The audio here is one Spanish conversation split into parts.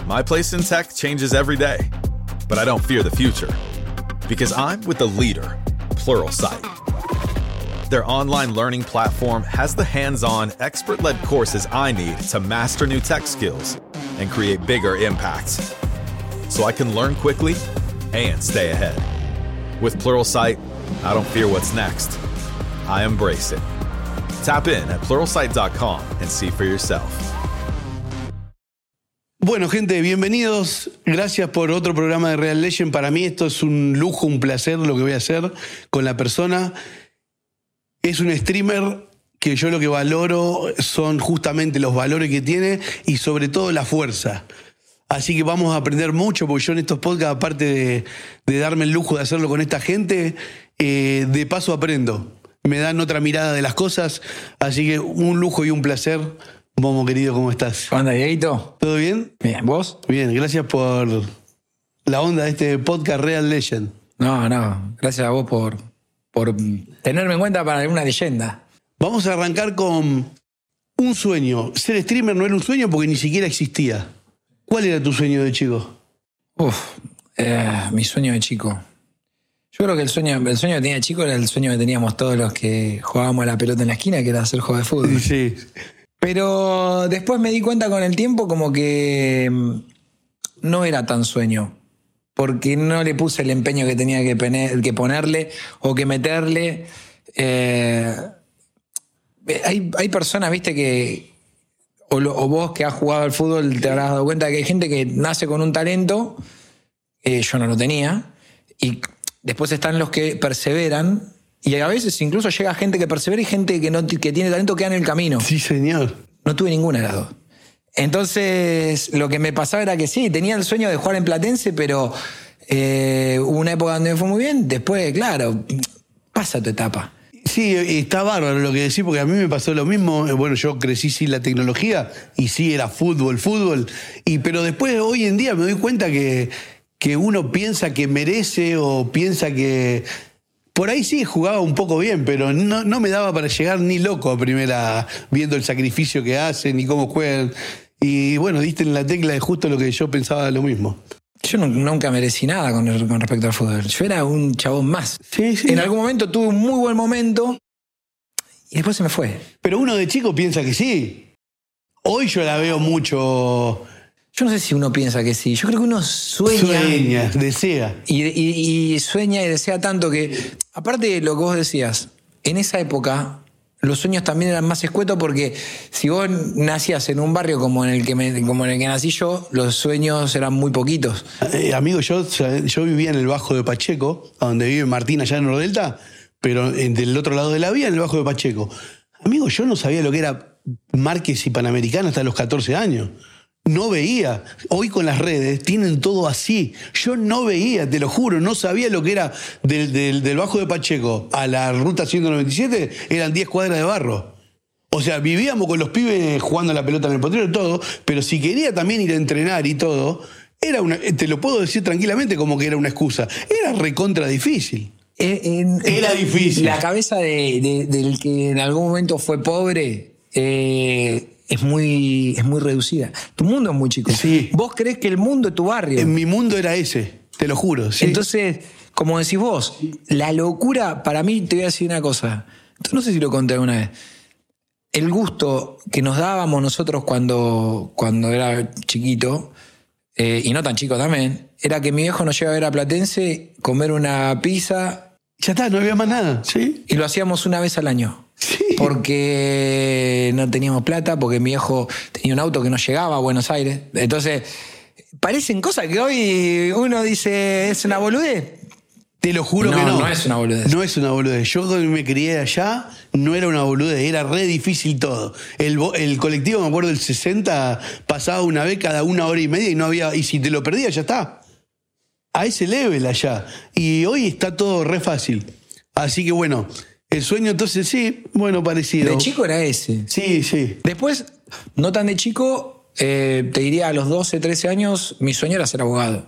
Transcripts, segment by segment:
My place in tech changes every day, but I don't fear the future because I'm with the leader, Pluralsight. Their online learning platform has the hands-on, expert-led courses I need to master new tech skills and create bigger impacts, so I can learn quickly and stay ahead. With Pluralsight, I don't fear what's next. I embrace it. Tap in at pluralsight.com and see for yourself. Bueno, gente, bienvenidos. Gracias por otro programa de Real Legend. Para mí esto es un lujo, un placer lo que voy a hacer con la persona. Es un streamer que yo lo que valoro son justamente los valores que tiene y sobre todo la fuerza. Así que vamos a aprender mucho, porque yo en estos podcasts, aparte de darme el lujo de hacerlo con esta gente, de paso aprendo. Me dan otra mirada de las cosas, así que un lujo y un placer. Momo, querido, ¿cómo estás? ¿Cómo andas, Dieguito? ¿Todo bien? Bien, ¿vos? Bien, gracias por la onda de este podcast Real Legend. No, gracias a vos por tenerme en cuenta para una leyenda. Vamos a arrancar con un sueño. Ser streamer no era un sueño porque ni siquiera existía. ¿Cuál era tu sueño de chico? Mi sueño de chico. Yo creo que el sueño que tenía de chico era el sueño que teníamos todos los que jugábamos a la pelota en la esquina, que era hacer juego de fútbol. Sí. Pero después me di cuenta con el tiempo como que no era tan sueño, porque no le puse el empeño que tenía que ponerle o que meterle. Hay personas, viste, que o vos que has jugado al fútbol te habrás dado cuenta que hay gente que nace con un talento, yo no lo tenía, y después están los que perseveran. Y a veces incluso llega gente que persevera y gente que tiene talento queda en el camino. Sí, señor. No tuve ninguna de las dos. Entonces, lo que me pasaba era que sí, tenía el sueño de jugar en Platense, pero hubo una época donde me fue muy bien. Después, claro, pasa tu etapa. Sí, está bárbaro lo que decís, porque a mí me pasó lo mismo. Bueno, yo crecí sin la tecnología y sí era fútbol. Pero después, hoy en día, me doy cuenta que uno piensa que merece o piensa que... Por ahí sí jugaba un poco bien, pero no me daba para llegar ni loco a primera, viendo el sacrificio que hacen y cómo juegan. Y bueno, diste en la tecla de justo lo que yo pensaba lo mismo. Yo nunca merecí nada con respecto al fútbol. Yo era un chabón más. Sí. En algún momento tuve un muy buen momento y después se me fue. Pero uno de chico piensa que sí. Hoy yo la veo mucho... Yo no sé si uno piensa que sí. Yo creo que uno sueña, desea. Y sueña y desea tanto que, aparte de lo que vos decías, en esa época los sueños también eran más escuetos, porque si vos nacías en un barrio como en el que nací yo, los sueños eran muy poquitos. Amigo, yo vivía en el Bajo de Pacheco, donde vive Martín allá en Nordelta, pero del otro lado de la vía, en el Bajo de Pacheco. Amigo, yo no sabía lo que era Márquez y Panamericana hasta los 14 años. No veía. Hoy con las redes tienen todo así. Yo no veía, te lo juro, no sabía lo que era del Bajo de Pacheco a la ruta 197, eran 10 cuadras de barro. O sea, vivíamos con los pibes jugando a la pelota en el potrero y todo, pero si quería también ir a entrenar y todo, te lo puedo decir tranquilamente como que era una excusa. Era recontra difícil. Era difícil. La cabeza del que en algún momento fue pobre... Es muy reducida. Tu mundo es muy chico. Sí. Vos creés que el mundo es tu barrio. En mi mundo era ese, te lo juro. Sí. Entonces, como decís vos, la locura, para mí, te voy a decir una cosa. No sé si lo conté alguna vez. El gusto que nos dábamos nosotros cuando era chiquito, y no tan chico también, era que mi viejo nos lleva a ver a Platense, comer una pizza. Ya está, no había más nada. ¿Sí? Y lo hacíamos una vez al año. Sí. Porque no teníamos plata, porque mi viejo tenía un auto que no llegaba a Buenos Aires. Entonces, parecen cosas que hoy uno dice, ¿es una boludez? Te lo juro que no. No es una boludez. No es una boludez. Yo cuando me crié allá, no era una boludez, era re difícil todo. El colectivo, me acuerdo, del 60, pasaba una vez cada 1 hora y media y no había. Y si te lo perdías, ya está. A ese level allá. Y hoy está todo re fácil. Así que bueno. El sueño entonces sí, bueno, parecido. De chico era ese. Sí, sí. Después, no tan de chico, te diría a los 12, 13 años, mi sueño era ser abogado.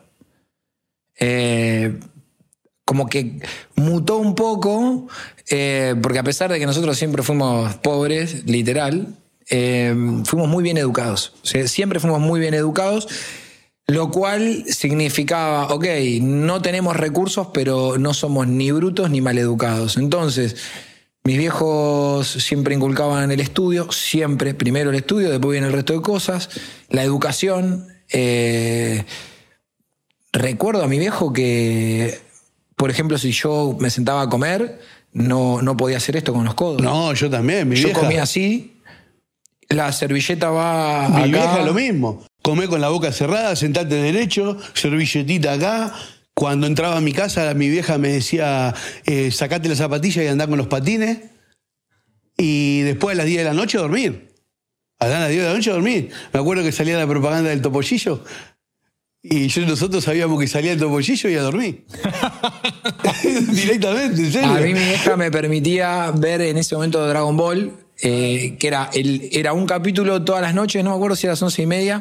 Como que mutó un poco, porque a pesar de que nosotros siempre fuimos pobres, literal, fuimos muy bien educados. O sea, siempre fuimos muy bien educados. Lo cual significaba, ok, no tenemos recursos, pero no somos ni brutos ni maleducados. Entonces, mis viejos siempre inculcaban el estudio, siempre, primero el estudio, después viene el resto de cosas, la educación. Recuerdo a mi viejo que, por ejemplo, si yo me sentaba a comer, no podía hacer esto con los codos. No, yo también, mi vieja. Yo comía así, la servilleta va Mi acá. vieja lo mismo. Comé con la boca cerrada, sentate derecho, servilletita acá. Cuando entraba a mi casa, mi vieja me decía, sacate las zapatillas y andá con los patines. Y después a las 10 de la noche dormir. A las 10 de la noche dormir. Me acuerdo que salía la propaganda del topollillo. Y nosotros sabíamos que salía el topollillo y a dormir. Directamente, en serio. A mí mi vieja me permitía ver en ese momento Dragon Ball, que era un capítulo todas las noches, no me acuerdo si era las 11:30,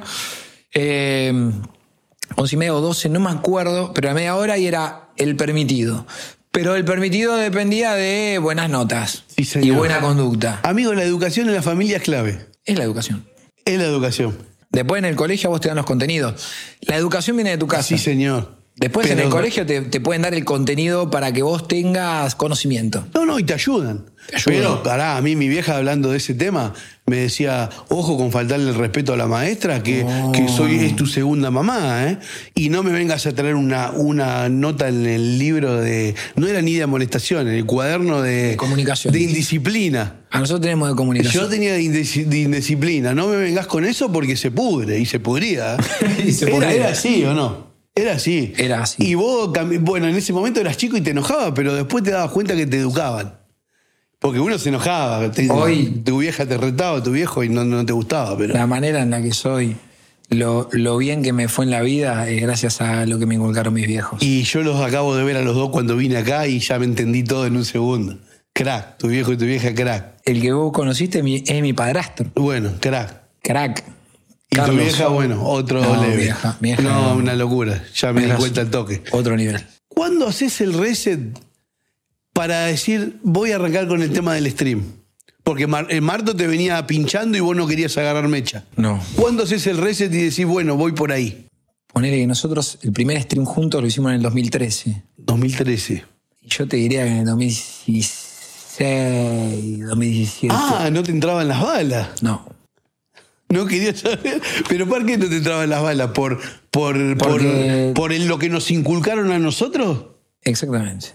11:30 o 12, no me acuerdo, pero a media hora y era el permitido. Pero el permitido dependía de buenas notas Sí, señor. y buena conducta. Amigo, la educación en la familia es clave. Es la educación. Es la educación. Después en el colegio a vos te dan los contenidos. La educación viene de tu casa. Sí, señor. Después en Pero- el colegio te pueden dar el contenido para que vos tengas conocimiento. No, y te ayudan. Te ayudan. Pero, pará, a mí mi vieja hablando de ese tema me decía, ojo con faltarle el respeto a la maestra, que es tu segunda mamá, ¿eh? Y no me vengas a traer una nota en el libro de... No era ni de amonestación, en el cuaderno de comunicación. De indisciplina. A nosotros tenemos de comunicación. Yo tenía de indisciplina. No me vengas con eso porque se pudre, y se pudría. Y se pudría. Era así, ¿o no? Era así. Era así. Y vos, bueno, en ese momento eras chico y te enojabas, pero después te dabas cuenta que te educaban. Porque uno se enojaba. Hoy- Tu vieja te retaba, tu viejo, y no te gustaba. Pero La manera en la que soy, lo bien que me fue en la vida es gracias a lo que me inculcaron mis viejos. Y yo los acabo de ver a los dos cuando vine acá y ya me entendí todo en un segundo. Crack, tu viejo y tu vieja, crack. El que vos conociste es mi padrastro. Bueno, crack. Crack. Y Carlos. tu vieja, bueno, otro No, leve. mi vieja no, no. una locura. Ya me di Tenés cuenta al razón. toque. Otro nivel. ¿Cuándo haces el reset para decir, voy a arrancar con el tema del stream? Porque el Marto te venía pinchando y vos no querías agarrar mecha. No. ¿Cuándo haces el reset y decís, bueno, voy por ahí? Ponele que nosotros el primer stream juntos lo hicimos en el 2013. 2013. Y yo te diría que en el 2016, 2017. Ah, no te entraban las balas. No. No quería saber. Pero ¿por qué no te entraban las balas? ¿Por Porque- lo que nos inculcaron a nosotros? Exactamente.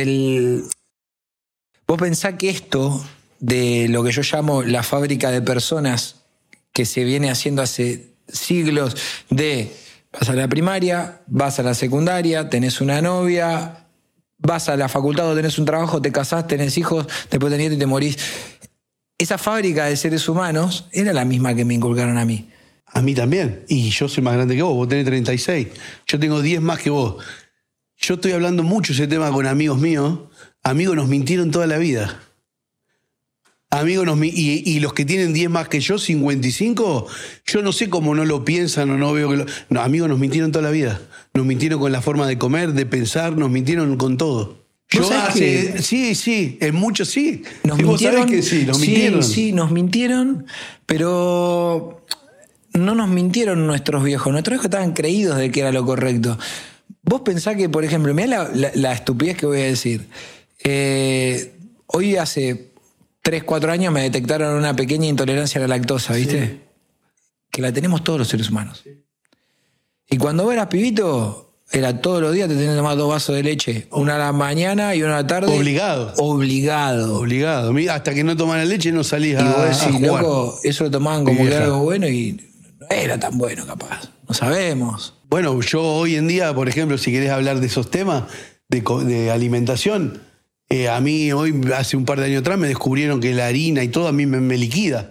Vos pensás que esto de lo que yo llamo la fábrica de personas que se viene haciendo hace siglos de vas a la primaria, vas a la secundaria, tenés una novia, vas a la facultad o tenés un trabajo, te casás, tenés hijos, después tenés nietos y te morís. Esa fábrica de seres humanos era la misma que me inculcaron a mí. A mí también. Y yo soy más grande que vos tenés 36. Yo tengo 10 más que vos. Yo estoy hablando mucho ese tema con amigos míos. Amigos nos mintieron toda la vida. Amigos y los que tienen 10 más que yo, 55, yo no sé cómo no lo piensan o no veo que No, amigos nos mintieron toda la vida. Nos mintieron con la forma de comer, de pensar, nos mintieron con todo. ¿Vos sabés que- Sí, en muchos sí. Nos Y vos mintieron. sabés que sí, nos mintieron. Sí, nos mintieron, pero no nos mintieron nuestros viejos. Nuestros viejos estaban creídos de que era lo correcto. Vos pensás que, por ejemplo, mirá la estupidez que voy a decir. Hoy hace 3, 4 años me detectaron una pequeña intolerancia a la lactosa, ¿viste? Sí. Que la tenemos todos los seres humanos. Y cuando vos eras pibito, era todos los días te tenías que tomar 2 vasos de leche. Una a la mañana y una a la tarde. Obligado. Obligado. Obligado. Hasta que no toman la leche no salís Y a, vos a decís, jugar. loco, eso lo tomaban como Mi que era vieja. algo bueno y no era tan bueno capaz. No sabemos. Bueno, yo hoy en día, por ejemplo, si querés hablar de esos temas de alimentación, a mí hoy, hace un par de años atrás, me descubrieron que la harina y todo a mí me liquida.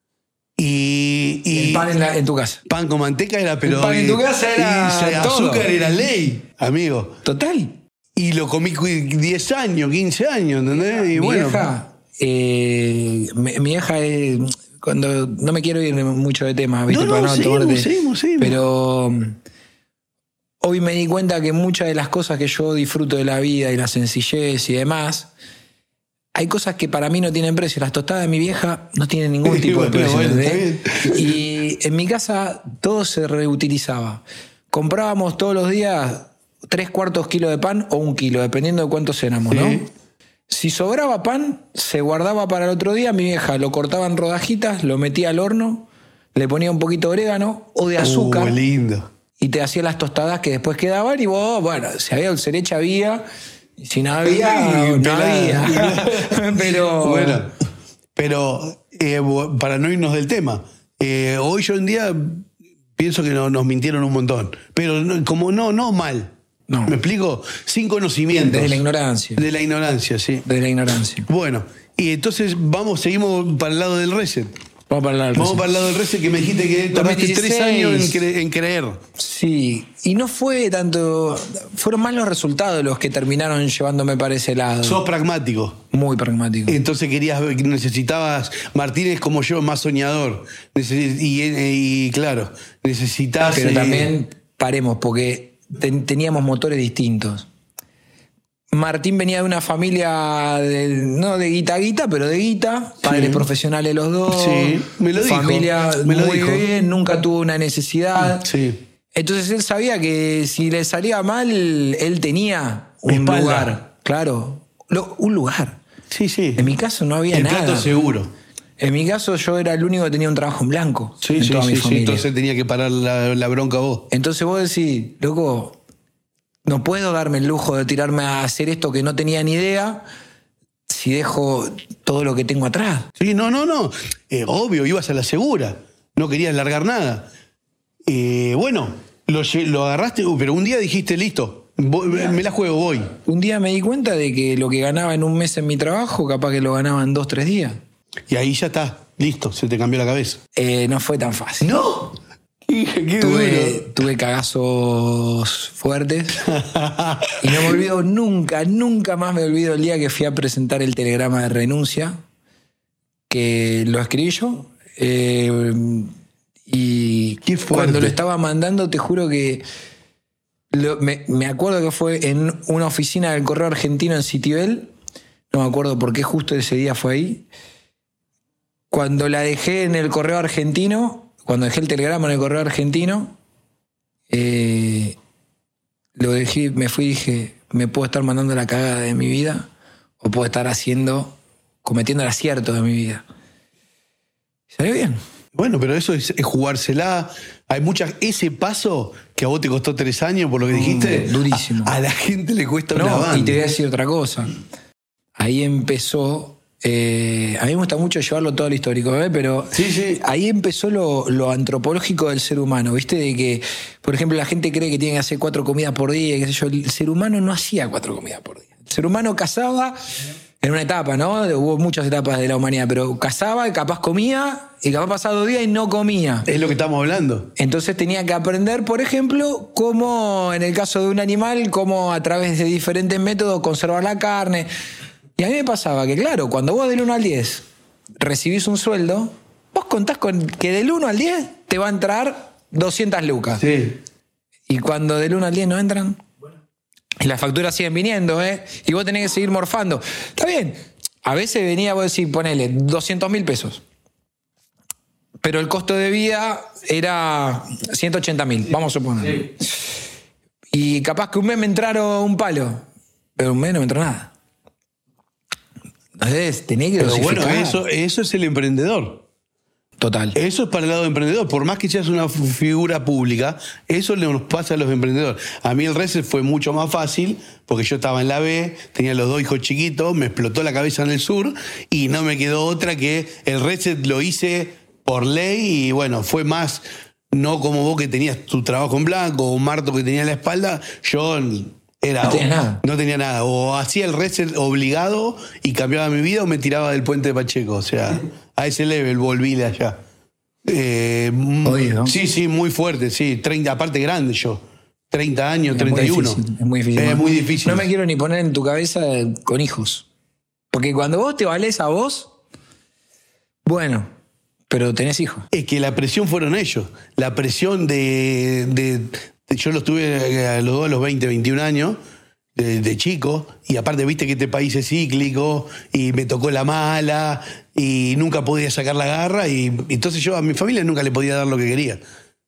Y El pan en tu casa. pan con manteca era, pero... pan en tu casa era y todo. azúcar era ley, amigo. Total. Y lo comí 10 años, 15 años, ¿entendés? Y Mi bueno, vieja, mi vieja es... Cuando no me quiero ir mucho de tema, ¿viste? No, Para tomarte- seguimos. Pero hoy me di cuenta que muchas de las cosas que yo disfruto de la vida y la sencillez y demás, hay cosas que para mí no tienen precio. Las tostadas de mi vieja no tienen ningún tipo de Bueno, precio. bueno, ¿entendés? está Y en mi casa todo se reutilizaba. comprábamos todos los días 3/4 kilos de pan o 1 kilo, dependiendo de cuántos éramos, ¿no? Si sobraba pan, se guardaba para el otro día. Mi vieja lo cortaba en rodajitas, lo metía al horno, le ponía un poquito de orégano o de azúcar. Lindo. Y te hacía las tostadas que después quedaban y vos, bueno, si había dulce de leche había, y si no había, no había. Pero... Bueno, pero para no irnos del tema, hoy yo en día pienso que nos mintieron un montón. Pero no mal. No. ¿Me explico? Sin conocimiento. Desde la ignorancia. De la ignorancia, sí. Desde la ignorancia. Bueno, y entonces seguimos para el lado del reset. Vamos para el lado del reset, que me dijiste que tardaste 3 años en creer. Sí, y no fue tanto... Fueron más los resultados los que terminaron llevándome para ese lado. Sos pragmático. Muy pragmático. Entonces necesitabas, Martínez como yo, más soñador. Y claro, necesitas... Pero también paremos, porque teníamos motores distintos. Martín venía de una familia, no de guita, pero de guita, padres profesionales los dos. Sí, me lo dijo. Familia muy bien, nunca tuvo una necesidad. Sí. Entonces él sabía que si le salía mal, él tenía un lugar. Claro, un lugar. Sí, sí. En mi caso no había nada. El plato seguro. En mi caso yo era el único que tenía un trabajo en blanco. En toda mi familia. Entonces tenía que parar la bronca vos. Entonces vos decís, loco, no puedo darme el lujo de tirarme a hacer esto que no tenía ni idea si dejo todo lo que tengo atrás. Sí, no. Obvio, ibas a la segura. No querías largar nada. Bueno, lo agarraste, pero un día dijiste, listo, me la juego, voy. Un día me di cuenta de que lo que ganaba en un mes en mi trabajo, capaz que lo ganaba en 2-3 días. Y ahí ya está, listo, se te cambió la cabeza. No fue tan fácil. ¡No! Qué tuve cagazos fuertes. Y no me olvido nunca más me olvido el día que fui a presentar el telegrama de renuncia, que lo escribí yo. Y cuando lo estaba mandando, te juro que me acuerdo que fue en una oficina del Correo Argentino en Citibel. No me acuerdo por qué justo ese día fue ahí. Cuando la dejé en el Correo Argentino, cuando dejé el telegrama en el Correo Argentino, lo dejé, me fui y dije, me puedo estar mandando la cagada de mi vida o puedo estar cometiendo el acierto de mi vida. ¿Salió bien? Bueno, pero eso es jugársela. Hay ese paso que a vos te costó 3 años, por lo que dijiste, durísimo. A la gente le cuesta una banda. Y te voy a decir otra cosa. Ahí empezó... a mí me gusta mucho llevarlo todo al histórico, pero sí. Ahí empezó lo antropológico del ser humano, ¿viste? De que, por ejemplo, la gente cree que tiene que hacer 4 comidas por día, qué sé yo. El ser humano no hacía 4 comidas por día. El ser humano cazaba en una etapa, ¿no? Hubo muchas etapas de la humanidad, pero cazaba y capaz comía y capaz pasaba 2 días y no comía. Es lo que estamos hablando. Entonces tenía que aprender, por ejemplo, cómo, en el caso de un animal, cómo a través de diferentes métodos conservar la carne. Y a mí me pasaba que, claro, cuando vos del 1 al 10 recibís un sueldo, vos contás con que del 1 al 10 te va a entrar 200 lucas. Sí. Y cuando del 1 al 10 no entran, y las facturas siguen viniendo, y vos tenés que seguir morfando. Está bien, a veces venía, vos decís, ponele 200.000 pesos. Pero el costo de vida era 180.000, vamos a suponer. Sí. Y capaz que un mes me entraron un palo, pero un mes no me entró nada. Entonces, tenés que dosificar. Pero bueno, eso es el emprendedor. Total. Eso es para el lado emprendedor. Por más que seas una figura pública, eso nos pasa a los emprendedores. A mí el reset fue mucho más fácil, porque yo estaba en la B, tenía los 2 hijos chiquitos, me explotó la cabeza en el sur, y no me quedó otra que el reset lo hice por ley, y bueno, fue más, no como vos que tenías tu trabajo en blanco, o Marto que tenía la espalda, yo... No tenía nada. O hacía el reset obligado y cambiaba mi vida, o me tiraba del puente de Pacheco. O sea, a ese level volví de allá. ¿no? Sí, muy fuerte, sí. 30, aparte grande yo. 30 años, 31. Es muy difícil. Es muy difícil. No me quiero ni poner en tu cabeza con hijos. Porque cuando vos te valés a vos, bueno, pero tenés hijos. Es que la presión fueron ellos. La presión yo los tuve a los 2 a los 20, 21 años, de chico, y aparte viste que este país es cíclico, y me tocó la mala, y nunca podía sacar la garra, y entonces yo a mi familia nunca le podía dar lo que quería.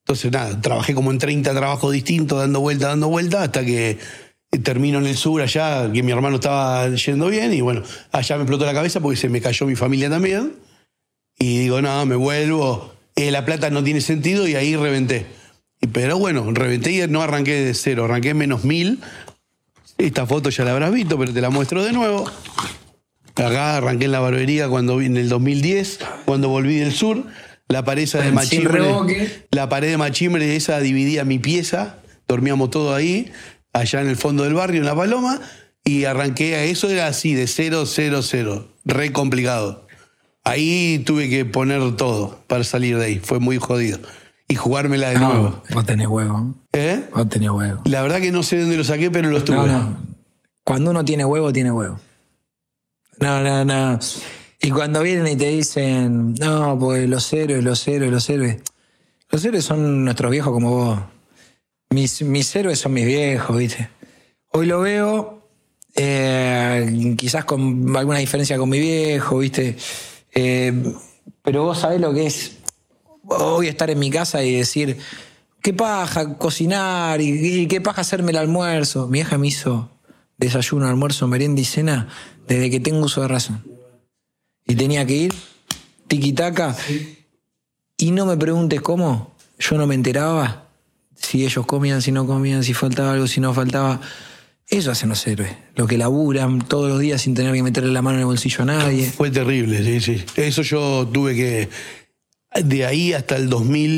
Entonces, nada, trabajé como en 30 trabajos distintos, dando vuelta, hasta que termino en el sur allá, que mi hermano estaba yendo bien, y bueno, allá me explotó la cabeza porque se me cayó mi familia también. Y digo, no, me vuelvo, La Plata no tiene sentido, y ahí reventé. Pero bueno, reventé y no arranqué de cero, arranqué menos 1000. Esta foto ya la habrás visto, pero te la muestro de nuevo. Acá arranqué en la barbería en el 2010, cuando volví del sur. La pared esa de machimbre, la pared de machimbre esa dividía mi pieza, dormíamos todos ahí, allá en el fondo del barrio, en La Paloma, y arranqué a eso, era así, de 0, 0, 0, re complicado. Ahí tuve que poner todo para salir de ahí, fue muy jodido. Y jugármela de nuevo. Vos tenés huevo. Vos tenés huevo. La verdad que no sé dónde lo saqué, pero lo tuve. No. Cuando uno tiene huevo, tiene huevo. No. Y cuando vienen y te dicen, no, pues los héroes. Los héroes son nuestros viejos como vos. Mis héroes son mis viejos, ¿viste? Hoy lo veo, quizás con alguna diferencia con mi viejo, ¿viste? Pero vos sabés lo que es hoy estar en mi casa y decir, qué paja cocinar y qué paja hacerme el almuerzo. Mi hija me hizo desayuno, almuerzo, merienda y cena desde que tengo uso de razón. Y tenía que ir, tiquitaca. Y no me preguntes cómo, yo no me enteraba si ellos comían, si no comían, si faltaba algo, si no faltaba. Eso hacen los héroes, lo que laburan todos los días sin tener que meterle la mano en el bolsillo a nadie. Fue terrible, sí. Eso yo tuve que... De ahí hasta el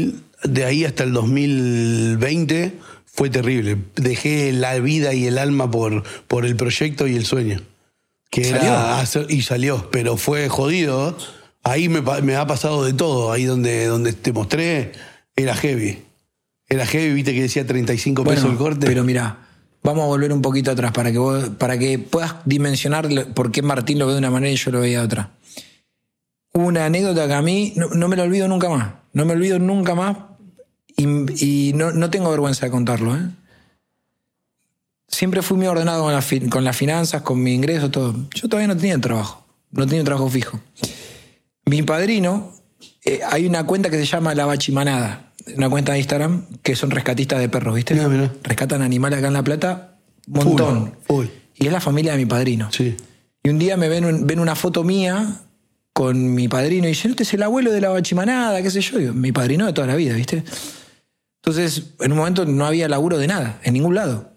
2020 fue terrible. Dejé la vida y el alma por el proyecto y el sueño. Y salió, pero fue jodido. Ahí me ha pasado de todo. Ahí donde te mostré, era heavy. Viste que decía 35 pesos el corte. Pero mirá, vamos a volver un poquito atrás para que puedas dimensionar por qué Martín lo ve de una manera y yo lo veía de otra. Hubo una anécdota que a mí no me la olvido nunca más. No me olvido nunca más y no tengo vergüenza de contarlo. Siempre fui muy ordenado con las finanzas, con mi ingreso, todo. Yo todavía no tenía trabajo. No tenía un trabajo fijo. Mi padrino, hay una cuenta que se llama La Bachimanada. Una cuenta de Instagram que son rescatistas de perros, ¿viste? Mirá. Rescatan animales acá en La Plata, montón. Full. Y es la familia de mi padrino. Sí. Y un día me ven una foto mía con mi padrino y dicen, este es el abuelo de La Bachimanada, qué sé yo. Digo, mi padrino de toda la vida, ¿viste? Entonces, en un momento no había laburo de nada, en ningún lado.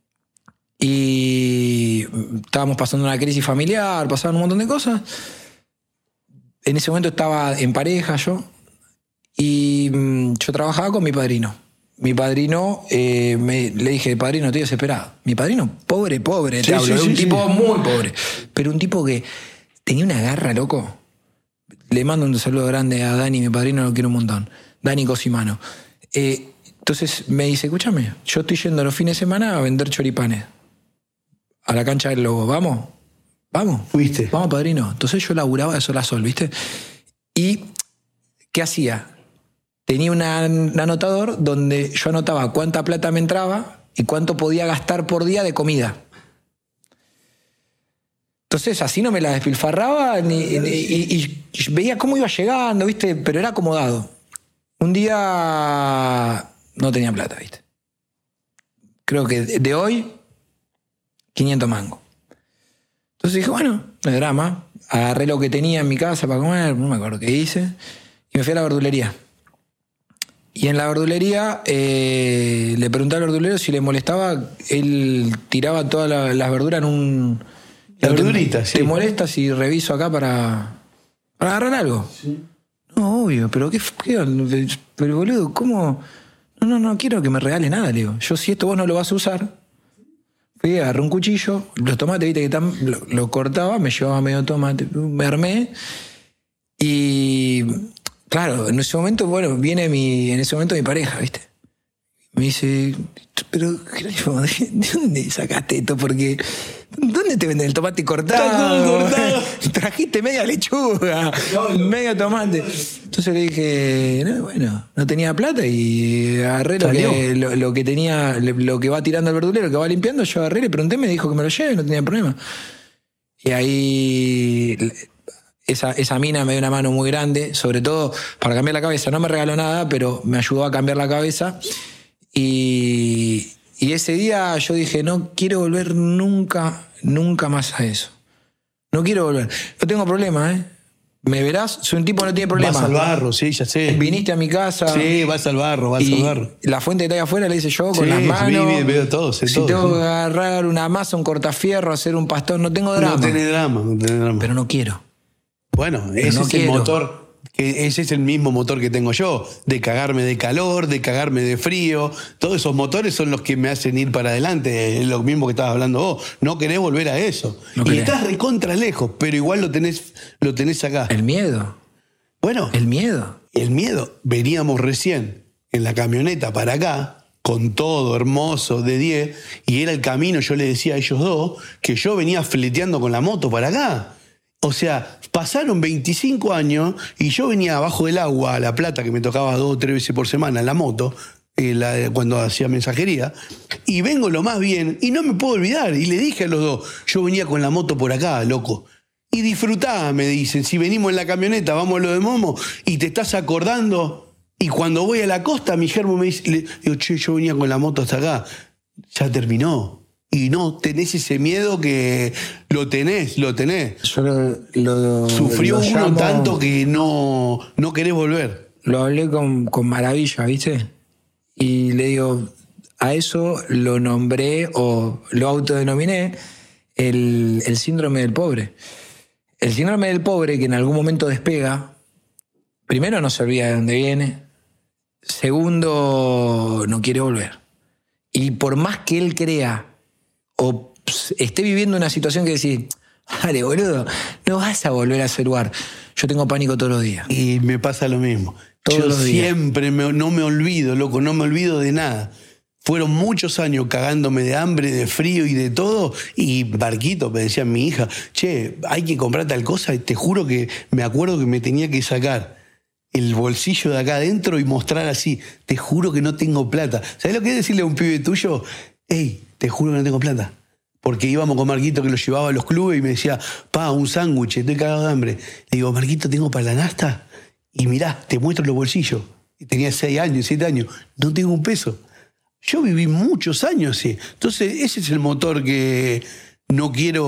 Y estábamos pasando una crisis familiar, pasaban un montón de cosas. En ese momento estaba en pareja yo y yo trabajaba con mi padrino. Mi padrino, le dije, padrino, estoy desesperado. Mi padrino, pobre, te hablo, un tipo muy pobre, pero un tipo que tenía una garra, loco. Le mando un saludo grande a Dani, mi padrino, lo quiero un montón. Dani Cosimano. Entonces me dice, escúchame, yo estoy yendo los fines de semana a vender choripanes a la cancha del Lobo. ¿Vamos? ¿Fuiste? Vamos, padrino. Entonces yo laburaba de sol a sol, ¿viste? ¿Y qué hacía? Tenía un anotador donde yo anotaba cuánta plata me entraba y cuánto podía gastar por día de comida. Entonces así no me la despilfarraba y veía cómo iba llegando, ¿viste? Pero era acomodado. Un día no tenía plata, ¿viste? Creo que de hoy 500 mangos. Entonces dije, bueno, no hay drama. Agarré lo que tenía en mi casa para comer, no me acuerdo qué hice, y me fui a la verdulería. Y en la verdulería le pregunté al verdulero si le molestaba. Él tiraba todas las verduras en un... La verdurita, sí. ¿Te molesta si reviso acá para agarrar algo? Sí. No, obvio, pero ¿qué? Pero boludo, ¿cómo? No quiero que me regale nada, le digo. Yo, si esto vos no lo vas a usar, fui, agarré un cuchillo, los tomates, viste que lo cortaba, me llevaba medio tomate, me armé. Y claro, en ese momento, bueno, viene mi pareja, viste. Me dice, pero ¿de dónde sacaste esto? Porque ¿dónde te venden el tomate cortado? Está todo cortado. Trajiste media lechuga, medio tomate. Entonces le dije, no tenía plata y agarré lo que tenía, lo que va tirando el verdulero, que va limpiando. Yo agarré, le pregunté, me dijo que me lo lleve, no tenía problema. Y ahí esa mina me dio una mano muy grande, sobre todo para cambiar la cabeza. No me regaló nada, pero me ayudó a cambiar la cabeza. Y ese día yo dije, no quiero volver nunca más a eso. No quiero volver. No tengo problema, ¿eh? ¿Me verás? Soy un tipo que no tiene problema. Vas al barro, sí, ya sé. Viniste a mi casa. Sí, vas al barro. La fuente que está ahí afuera la hice yo con las manos. Veo todo, sé si todo, tengo sí. que agarrar una masa, un cortafierro, hacer un pastón, no tengo drama. No tenés drama. Pero no quiero. Bueno, ese no es quiero. el motor. Ese es el mismo motor que tengo yo, de cagarme de calor, de cagarme de frío. Todos esos motores son los que me hacen ir para adelante. Es lo mismo que estabas hablando vos. No querés volver a eso. No y querés. estás recontra lejos, pero igual lo tenés acá. El miedo. Bueno, El miedo. el miedo. Veníamos recién en la camioneta para acá, con todo hermoso, de 10, y era el camino, yo le decía a ellos dos, que yo venía fleteando con la moto para acá. O sea, pasaron 25 años y yo venía abajo del agua a La Plata, que me tocaba 2 o 3 veces por semana en la moto, cuando hacía mensajería, y vengo lo más bien y no me puedo olvidar. Y le dije a los dos, yo venía con la moto por acá, loco. Y disfrutá, me dicen, si venimos en la camioneta, vamos a lo de Momo, y te estás acordando. Y cuando voy a la costa, mi germo me dice, digo, che, yo venía con la moto hasta acá. Ya terminó. Y no, tenés ese miedo que lo tenés. Yo Sufrió lo uno llamo- tanto que no querés volver. Lo hablé con Maravilla, ¿viste? Y le digo, a eso lo nombré o lo autodenominé el síndrome del pobre. El síndrome del pobre que en algún momento despega, primero no se olvida de dónde viene, segundo no quiere volver. Y por más que él crea o esté viviendo una situación que decís, dale, boludo, no vas a volver a ese lugar. Yo tengo pánico todos los días. Y me pasa lo mismo. Todos Yo los días. siempre no me olvido, loco, no me olvido de nada. Fueron muchos años cagándome de hambre, de frío y de todo. Y Barquito, me decía mi hija, che, hay que comprar tal cosa. Y te juro que me acuerdo que me tenía que sacar el bolsillo de acá adentro y mostrar así. Te juro que no tengo plata. ¿Sabés lo que es decirle a un pibe tuyo? Ey, te juro que no tengo plata. Porque íbamos con Marquito que lo llevaba a los clubes y me decía, un sándwich, estoy cagado de hambre. Le digo, Marquito, tengo para la nasta. Y mirá, te muestro los bolsillos. Y tenía 6 años, 7 años. No tengo un peso. Yo viví muchos años así. Entonces, ese es el motor que no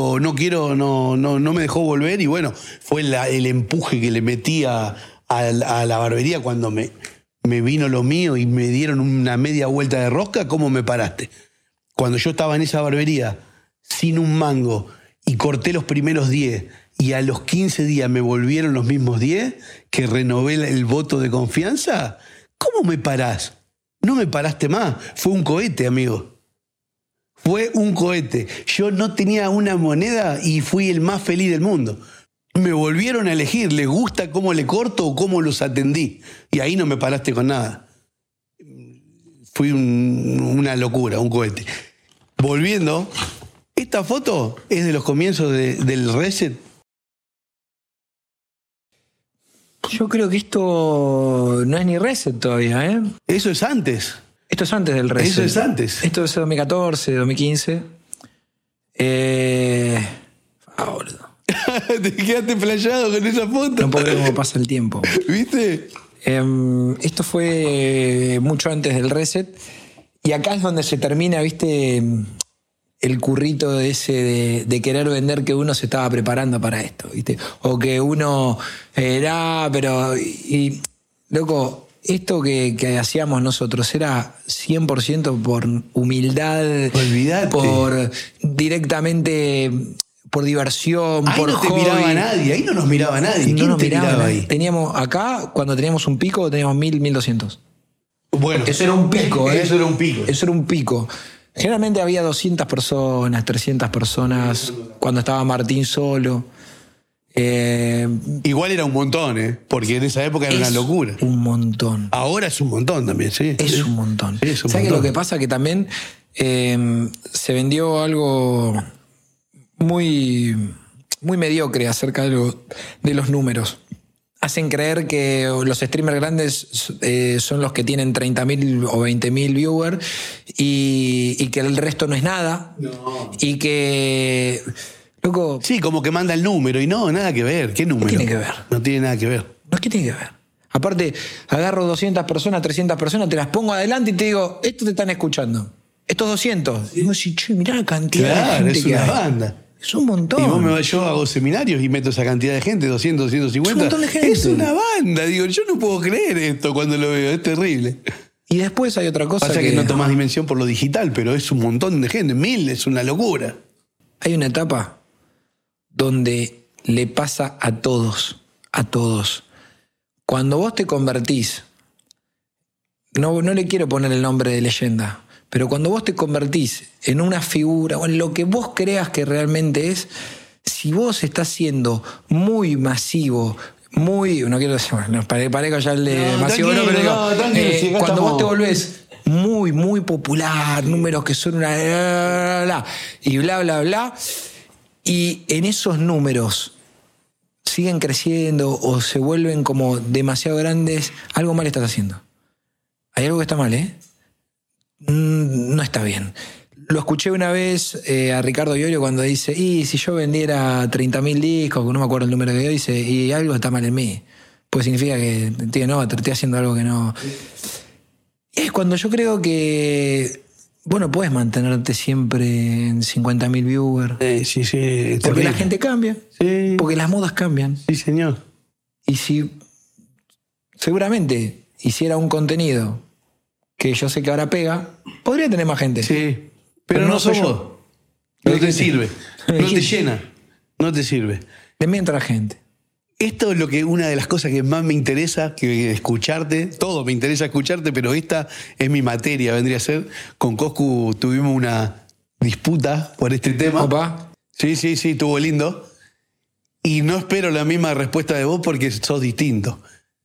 me dejó volver. Y bueno, fue el empuje que le metí a la barbería cuando me vino lo mío y me dieron una media vuelta de rosca. ¿Cómo me paraste? Cuando yo estaba en esa barbería, sin un mango, y corté los primeros 10, y a los 15 días me volvieron los mismos 10, que renové el voto de confianza, ¿cómo me parás? No me paraste más. Fue un cohete, amigo. Fue un cohete. Yo no tenía una moneda y fui el más feliz del mundo. Me volvieron a elegir. ¿Les gusta cómo le corto o cómo los atendí? Y ahí no me paraste con nada. Fui una locura, un cohete. Volviendo, esta foto es de los comienzos del Reset. Yo creo que esto no es ni Reset todavía, ¿eh? Eso es antes. Esto es antes del Reset. Eso es antes. Esto es 2014, 2015. Boludo. Te quedaste flasheado con esa foto. No puedo ver cómo pasa el tiempo. ¿Viste? Esto fue mucho antes del Reset. Y acá es donde se termina, ¿viste? El currito ese de querer vender que uno se estaba preparando para esto, ¿viste? O que uno pero... Y, loco, esto que hacíamos nosotros era 100% por humildad. Olvídate. Por directamente... por diversión, Ahí por no te hobby. miraba nadie, ahí no nos miraba nadie. No ¿Quién nos te miraba miraba nadie. ahí? Teníamos acá, cuando teníamos un pico, teníamos 1.000, 1.200. Bueno, Eso era un pico, ¿eh? Eso era un pico. Eso era un pico. Generalmente había 200 personas, 300 personas, cuando estaba Martín solo. Igual era un montón, ¿eh? Porque en esa época era una locura. Un montón. Ahora es un montón también, sí. Es un montón. Sí, es un ¿Sabes qué? montón. Lo que pasa? Que también se vendió algo muy, muy mediocre acerca de los números. Hacen creer que los streamers grandes son los que tienen 30.000 o 20.000 viewers y que el resto no es nada. No. Y que Loco, Sí, como que manda el número y no, nada que ver. ¿Qué número? tiene que ver? No tiene nada que ver. no es que tiene que ver. Aparte, agarro 200 personas, 300 personas, te las pongo adelante y te digo, estos te están escuchando. Estos 200. Y digo, sí, che, mirá la cantidad de Claro, gente es que una hay. banda. Es un montón. Y yo hago seminarios y meto esa cantidad de gente, 200, 250. Es un montón de gente. Es una banda, digo, yo no puedo creer esto cuando lo veo, es terrible. Y después hay otra cosa Pasa que no tomás dimensión por lo digital, pero es un montón de gente, 1000 es una locura. Hay una etapa donde le pasa a todos. Cuando vos te convertís, no le quiero poner el nombre de leyenda, pero cuando vos te convertís en una figura o en lo que vos creas que realmente es, si vos estás siendo muy masivo, no quiero decir, bueno, parezco ya el de masivo, tranquilo, pero digo, tranquilo, si acá cuando estamos. vos te volvés muy popular, números que son una y bla, y en esos números siguen creciendo o se vuelven como demasiado grandes, algo mal estás haciendo. Hay algo que está mal, ¿eh? No está bien. Lo escuché una vez a Ricardo Iorio cuando dice, y si yo vendiera 30.000 discos, no me acuerdo el número que dio, dice, y algo está mal en mí. Pues significa que, tío, no, te estoy haciendo algo que no... Es cuando yo creo que vos no podés mantenerte siempre en 50.000 viewers. Sí, es Porque terrible. la gente cambia. Sí. Porque las modas cambian. Sí, señor. Y si seguramente hiciera un contenido que yo sé que ahora pega, podría tener más gente. Sí, pero Pero no no soy sos yo. vos. No te sirve. No te llena. No te sirve. De mientras gente. Esto es lo que una de las cosas que más me interesa, que escucharte. Todo me interesa escucharte, pero esta es mi materia, vendría a ser. Con Coscu tuvimos una disputa por este tema. Opa. Sí, estuvo lindo. Y no espero la misma respuesta de vos porque sos distinto.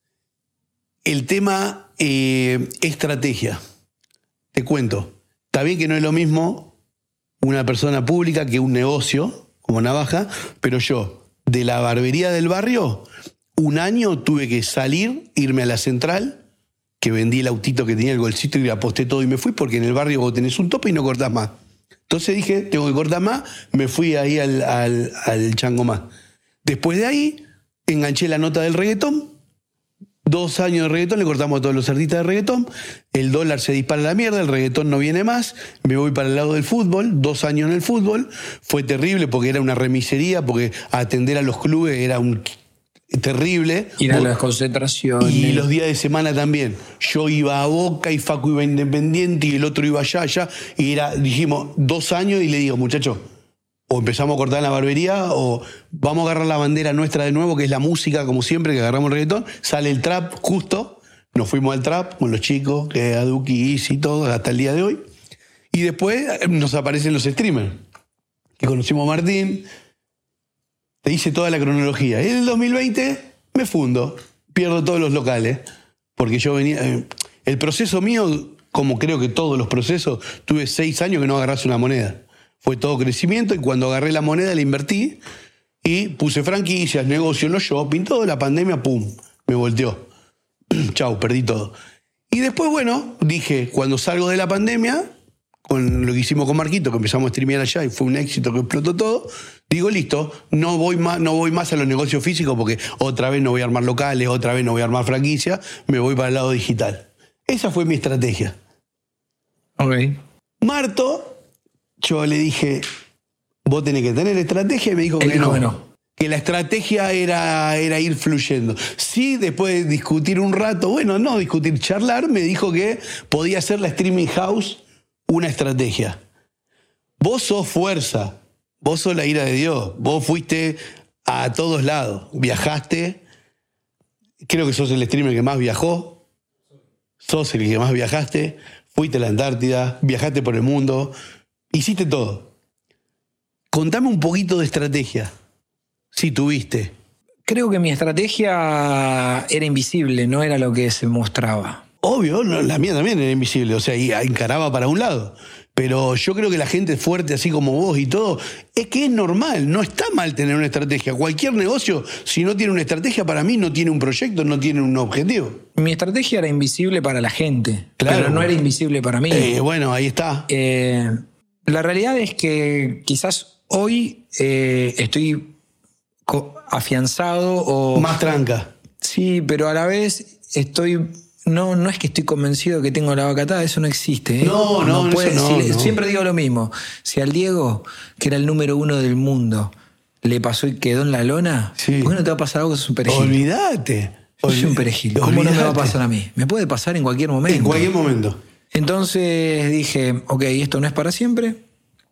El tema estrategia. Te cuento. Está bien que no es lo mismo una persona pública que un negocio, como Navaja, pero yo, de la barbería del barrio, un año tuve que salir, irme a la central, que vendí el autito que tenía el golcito y le aposté todo y me fui, porque en el barrio vos tenés un tope y no cortás más. Entonces dije, tengo que cortar más, me fui ahí al Chango Más. Después de ahí, enganché la nota del reggaetón. 2 años de reggaetón, le cortamos a todos los artistas de reggaetón. El dólar se dispara a la mierda, el reggaetón no viene más. Me voy para el lado del fútbol, 2 años en el fútbol. Fue terrible porque era una remisería, porque atender a los clubes era terrible. Ir a las concentraciones. Y los días de semana también. Yo iba a Boca y Facu iba a Independiente y el otro iba allá. Y dijimos, 2 años y le digo, muchachos, o empezamos a cortar la barbería o vamos a agarrar la bandera nuestra de nuevo, que es la música, como siempre, que agarramos el reggaetón. Sale el trap justo. Nos fuimos al trap con los chicos, que a Duki, Easy, todo, hasta el día de hoy. Y después nos aparecen los streamers. Que conocimos a Martín. Te hice toda la cronología. Y en el 2020 me fundo. Pierdo todos los locales. Porque yo venía... el proceso mío, como creo que todos los procesos, tuve 6 años que no agarrase una moneda. Fue todo crecimiento y cuando agarré la moneda la invertí y puse franquicias, negocios en los shopping, todo, la pandemia, pum, me volteó. Chau, perdí todo. Y después, bueno, dije, cuando salgo de la pandemia, con lo que hicimos con Marquito, que empezamos a streamear allá y fue un éxito que explotó todo, digo, listo, no voy más a los negocios físicos porque otra vez no voy a armar locales, otra vez no voy a armar franquicias, me voy para el lado digital. Esa fue mi estrategia. Ok. Marto, yo le dije, vos tenés que tener estrategia, y me dijo Él que dijo no. que no. Que la estrategia era ir fluyendo. Sí, después de discutir un rato, bueno, no discutir, charlar, me dijo que podía ser la streaming house una estrategia. Vos sos fuerza, vos sos la ira de Dios, vos fuiste a todos lados, viajaste, creo que sos el streamer que más viajó, sos el que más viajaste, fuiste a la Antártida, viajaste por el mundo, hiciste todo. Contame un poquito de estrategia, si tuviste. Creo que mi estrategia era invisible, no era lo que se mostraba. Obvio, la mía también era invisible, o sea, y encaraba para un lado. Pero yo creo que la gente fuerte, así como vos y todo, es que es normal, no está mal tener una estrategia. Cualquier negocio, si no tiene una estrategia, para mí no tiene un proyecto, no tiene un objetivo. Mi estrategia era invisible para la gente, Claro. pero no era invisible para mí. Bueno, ahí está. La realidad es que quizás Hoy estoy afianzado o... Más tranca. Sí, pero a la vez estoy... No es que estoy convencido de que tengo la vaca atada, eso no existe. No, eso no. Siempre digo lo mismo. Si al Diego, que era el número 1 del mundo, le pasó y quedó en la lona, sí. ¿por qué no te va a pasar algo? Es un perejil. Olvídate. Yo soy un perejil. ¿Cómo no me va a pasar a mí? Me puede pasar en cualquier momento. En cualquier momento. Entonces dije, ok, esto no es para siempre.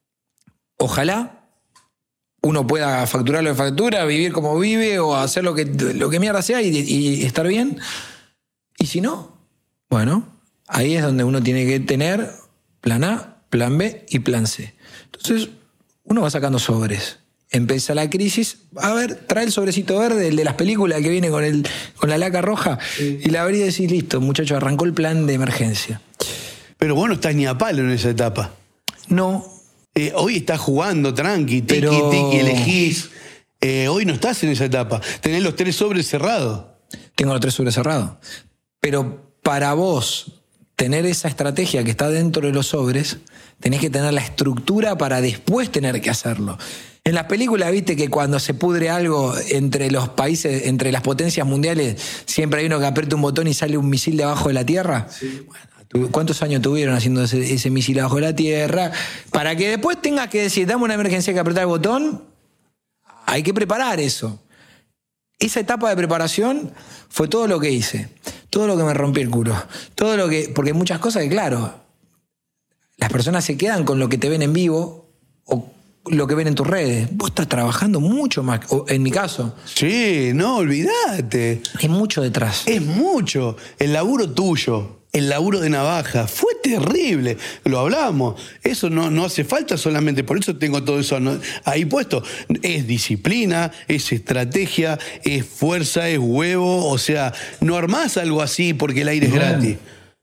Ojalá uno pueda facturar lo que factura, vivir como vive o hacer lo que mierda sea y estar bien. Y si no, bueno, ahí es donde uno tiene que tener plan A, plan B y plan C. Entonces, uno va sacando sobres. Empieza la crisis, a ver, trae el sobrecito verde, el de las películas que viene con la laca roja, y la abrí y decís, listo, muchacho, arrancó el plan de emergencia. Pero vos no estás ni a palo en esa etapa. No. Hoy estás jugando tranqui, Pero... tiki, elegís. Hoy no estás en esa etapa. Tenés los 3 sobres cerrados. Tengo los 3 sobres cerrados. Pero para vos tener esa estrategia que está dentro de los sobres, tenés que tener la estructura para después tener que hacerlo. En las películas, viste que cuando se pudre algo entre los países, entre las potencias mundiales, siempre hay uno que aprieta un botón y sale un misil de abajo de la tierra. Sí. Bueno, ¿cuántos años tuvieron haciendo ese misil abajo de la tierra? Para que después tengas que decir, dame una emergencia, hay que apretar el botón, hay que preparar eso. Esa etapa de preparación fue todo lo que hice, todo lo que me rompí el culo, todo lo que... Porque hay muchas cosas que, claro, las personas se quedan con lo que te ven en vivo o lo que ven en tus redes. Vos estás trabajando mucho más, o en mi caso. Sí, no, olvídate. Hay mucho detrás. Es mucho. El laburo tuyo, el laburo de Navaja, fue terrible. Lo hablamos. Eso no hace falta solamente, por eso tengo todo eso ahí puesto. Es disciplina, es estrategia, es fuerza, es huevo. O sea, no armás algo así porque el aire es gratis.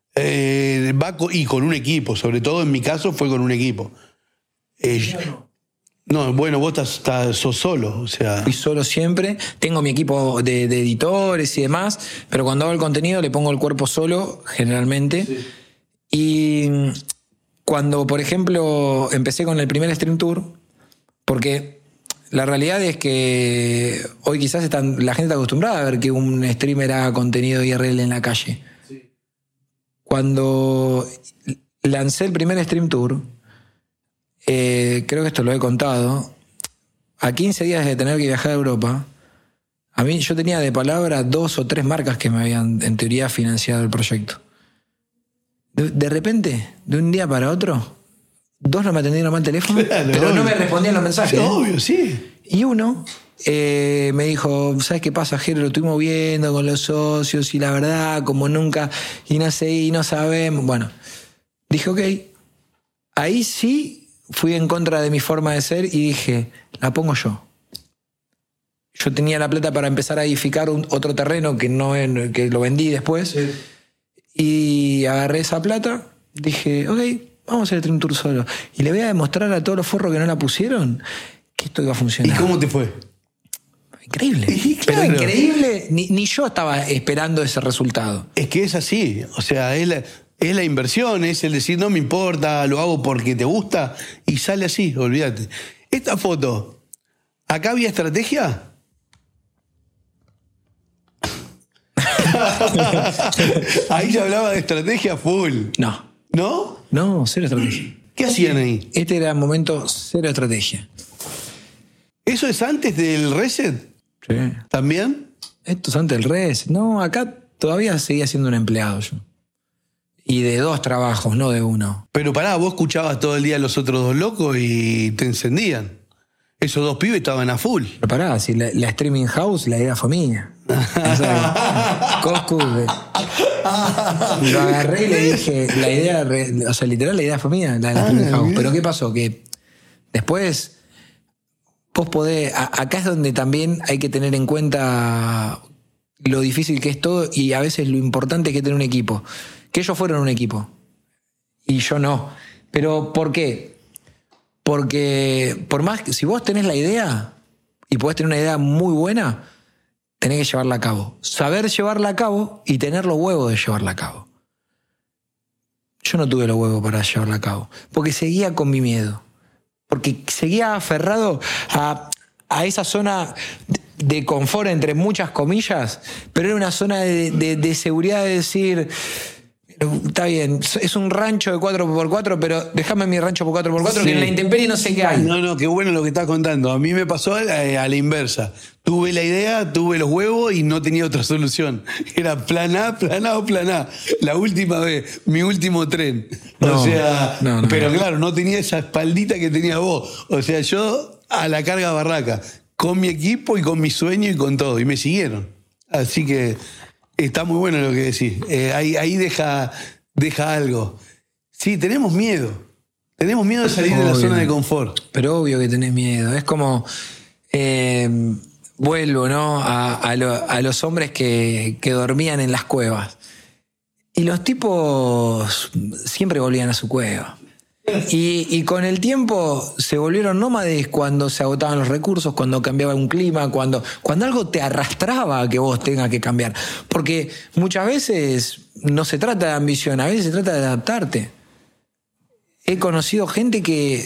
Y con un equipo, sobre todo en mi caso fue con un equipo. No, bueno, vos sos solo, o sea... Fui solo siempre, tengo mi equipo de editores y demás, pero cuando hago el contenido le pongo el cuerpo solo, generalmente. Sí. Y cuando, por ejemplo, empecé con el primer Stream Tour, porque la realidad es que hoy quizás la gente está acostumbrada a ver que un streamer haga contenido IRL en la calle. Sí. Cuando lancé el primer Stream Tour... creo que esto lo he contado, a 15 días de tener que viajar a Europa, a mí yo tenía de palabra 2 o 3 marcas que me habían en teoría financiado el proyecto. De repente, de un día para otro, 2 no me atendieron mal el teléfono, claro, pero obvio. No me respondían los mensajes. Obvio, sí. Y uno me dijo, ¿sabes qué pasa, Jero? Lo estuvimos viendo con los socios y la verdad, como nunca, y no sé, y no sabemos. Bueno, dije, ok, ahí sí fui en contra de mi forma de ser y dije, la pongo yo. Yo tenía la plata para empezar a edificar otro terreno que lo vendí después. Sí. Y agarré esa plata, dije, ok, vamos a hacer el Stream Tour solo. Y le voy a demostrar a todos los forros que no la pusieron que esto iba a funcionar. ¿Y cómo te fue? Increíble. Claro. Pero increíble, ni yo estaba esperando ese resultado. Es que es así, o sea, es la inversión, es el decir, no me importa, lo hago porque te gusta, y sale así, olvídate. Esta foto, ¿acá había estrategia? Ahí se hablaba de estrategia full. No. ¿No? No, cero estrategia. ¿Qué hacían ahí? Este era el momento cero estrategia. ¿Eso es antes del reset? Sí. ¿También? Esto es antes del reset. No, acá todavía seguía siendo un empleado yo. Y de 2 trabajos, no de 1. Pero pará, vos escuchabas todo el día a los otros 2 locos y te encendían. Esos 2 pibes estaban a full. Pero pará, si la streaming house, la idea fue mía. O sea, Coscu, lo agarré y le dije, la idea, o sea, literal, la idea fue mía, la streaming house. Bien. Pero ¿qué pasó? Que después vos podés... Acá es donde también hay que tener en cuenta lo difícil que es todo y a veces lo importante que es tener un equipo. Que ellos fueron un equipo y yo no. ¿Pero por qué? Porque por más que si vos tenés la idea y podés tener una idea muy buena, tenés que llevarla a cabo. Saber llevarla a cabo y tener los huevos de llevarla a cabo. Yo no tuve los huevos para llevarla a cabo porque seguía con mi miedo. porque seguía aferrado a esa zona de confort, entre muchas comillas, pero era una zona de seguridad, de decir, está bien, es un rancho de 4x4, pero déjame mi rancho por 4x4, sí, que en la intemperie no sé qué hay. No, qué bueno lo que estás contando. A mí me pasó a la inversa. Tuve la idea, tuve los huevos y no tenía otra solución. Era plan A o plan A. La última vez, mi último tren. Pero claro, no tenía esa espaldita que tenías vos. O sea, yo a la carga barraca, con mi equipo y con mi sueño y con todo. Y me siguieron. Así que está muy bueno lo que decís. Ahí deja algo. Sí, tenemos miedo. Tenemos miedo de salir de la zona de confort. Pero obvio que tenés miedo. Es como... vuelvo, ¿no? a los hombres que dormían en las cuevas. Y los tipos siempre volvían a su cueva. Y con el tiempo se volvieron nómades cuando se agotaban los recursos, cuando cambiaba un clima, cuando algo te arrastraba a que vos tengas que cambiar. Porque muchas veces no se trata de ambición, a veces se trata de adaptarte. He conocido gente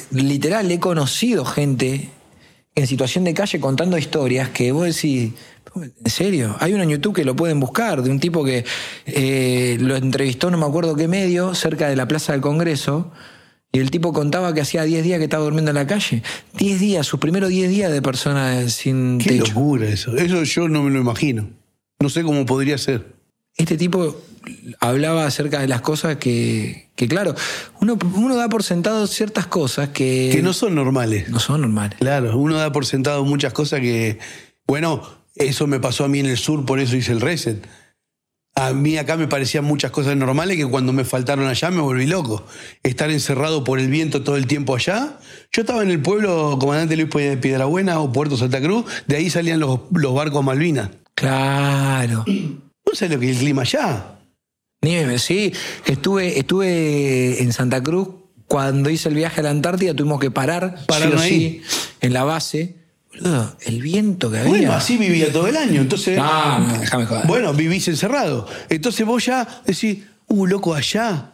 en situación de calle contando historias que vos decís, ¿en serio? Hay uno en YouTube que lo pueden buscar, de un tipo que lo entrevistó, no me acuerdo qué medio, cerca de la Plaza del Congreso. Y el tipo contaba que hacía 10 días que estaba durmiendo en la calle. 10 días, sus primeros 10 días de persona sin techo. Qué locura eso. Eso yo no me lo imagino. No sé cómo podría ser. Este tipo hablaba acerca de las cosas que claro, uno da por sentado ciertas cosas que no son normales. No son normales. Claro, uno da por sentado muchas cosas que... Bueno, eso me pasó a mí en el sur, por eso hice el reset. A mí acá me parecían muchas cosas normales que cuando me faltaron allá me volví loco. Estar encerrado por el viento todo el tiempo allá. Yo estaba en el pueblo Comandante Luis Piedrabuena o Puerto Santa Cruz. De ahí salían los barcos a Malvinas. Claro. ¿No sabes lo que es el clima allá? Sí, estuve en Santa Cruz. Cuando hice el viaje a la Antártida tuvimos que parar sí, en la base. Boludo, el viento que había. Bueno, así vivía todo el año. Entonces, déjame joder. Bueno, vivís encerrado. Entonces vos ya decís, loco, allá.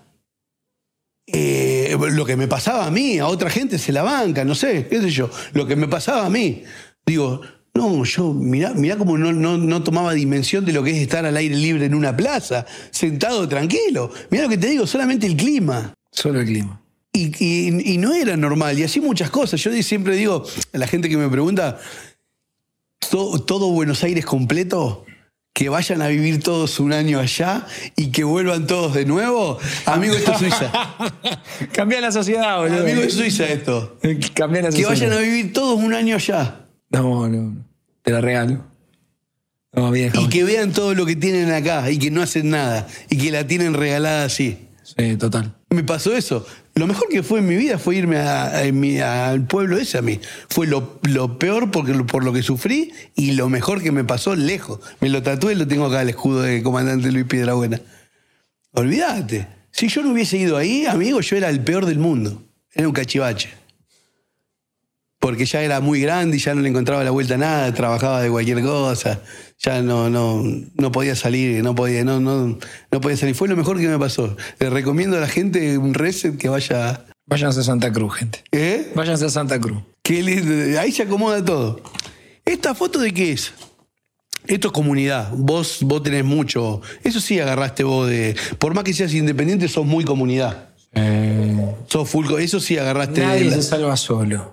Lo que me pasaba a mí, a otra gente se la banca, no sé, qué sé yo. Lo que me pasaba a mí. Digo, no, yo mirá como no tomaba dimensión de lo que es estar al aire libre en una plaza, sentado tranquilo. Mirá lo que te digo, solamente el clima. Solo el clima. Y no era normal, y así muchas cosas. Yo siempre digo a la gente que me pregunta, todo Buenos Aires completo, que vayan a vivir todos un año allá y que vuelvan todos de nuevo. Amigo, esto es Suiza. Cambia la sociedad, boludo. Amigo, es Suiza esto. Cambia la sociedad. Que vayan a vivir todos un año allá. No. Te la regalo. No, bien, y que vean todo lo que tienen acá y que no hacen nada y que la tienen regalada así. Sí, total. Me pasó eso. Lo mejor que fue en mi vida fue irme al pueblo ese a mí. Fue lo peor por lo que sufrí y lo mejor que me pasó lejos. Me lo tatué, lo tengo acá, el escudo de Comandante Luis Piedrabuena. Olvídate. Si yo no hubiese ido ahí, amigo, yo era el peor del mundo. Era un cachivache. Porque ya era muy grande y ya no le encontraba la vuelta a nada, trabajaba de cualquier cosa, ya no podía salir, no podía salir. Fue lo mejor que me pasó. Le recomiendo a la gente un reset que vaya. Váyanse a Santa Cruz, gente. Váyanse a Santa Cruz. Qué lindo. Ahí se acomoda todo. ¿Esta foto de qué es? Esto es comunidad. Vos tenés mucho. Eso sí agarraste vos de. Por más que seas independiente, sos muy comunidad. Sos full. Eso sí agarraste. Nadie se salva solo.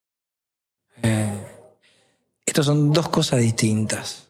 Estos son dos cosas distintas.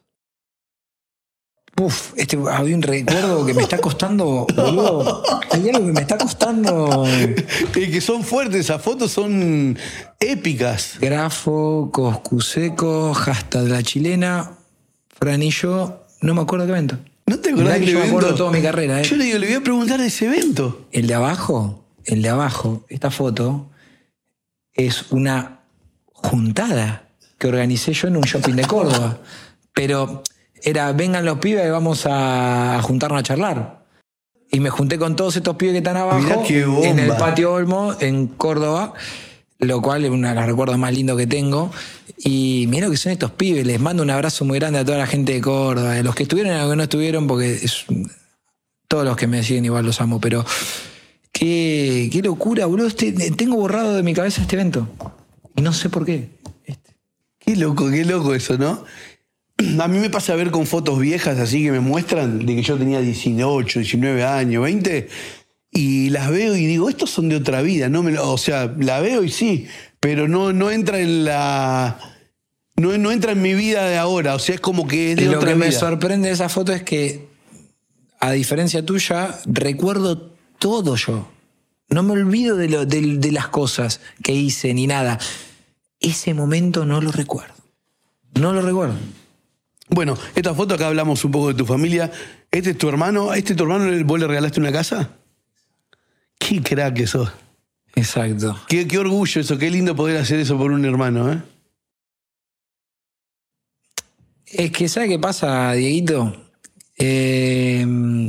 Había un recuerdo que me está costando, boludo. Hay algo que me está costando. Que son fuertes, esas fotos son épicas. Grafo, Coscuseco, Hashtag de la Chilena, Fran y yo, no me acuerdo de qué evento. ¿No te acordás del evento? Yo me acuerdo de toda mi carrera. Yo le voy a preguntar de ese evento. El de abajo, esta foto, es una juntada que organicé yo en un shopping de Córdoba. Pero era, vengan los pibes y vamos a juntarnos a charlar. Y me junté con todos estos pibes que están abajo en el Patio Olmo, en Córdoba, lo cual es uno de los recuerdos más lindos que tengo. Y mirá lo que son estos pibes. Les mando un abrazo muy grande a toda la gente de Córdoba, a los que estuvieron y a los que no estuvieron, porque todos los que me siguen igual los amo. Pero qué locura, boludo. Tengo borrado de mi cabeza este evento. Y no sé por qué. Qué loco eso, ¿no? A mí me pasa a ver con fotos viejas así que me muestran de que yo tenía 18, 19 años, 20, y las veo y digo, estos son de otra vida. O sea, la veo y sí, pero no entra en la... No entra en mi vida de ahora, o sea, es como que es de Lo otra que vida. me sorprende de esa foto es que, a diferencia tuya, recuerdo todo yo. No me olvido de las cosas que hice ni nada. Ese momento no lo recuerdo. No lo recuerdo. Bueno, esta foto acá hablamos un poco de tu familia. ¿Este es tu hermano? ¿A tu hermano vos le regalaste una casa? Qué crack que sos. Exacto. Qué orgullo eso, qué lindo poder hacer eso por un hermano, ¿eh? Es que, ¿sabe qué pasa, Dieguito? De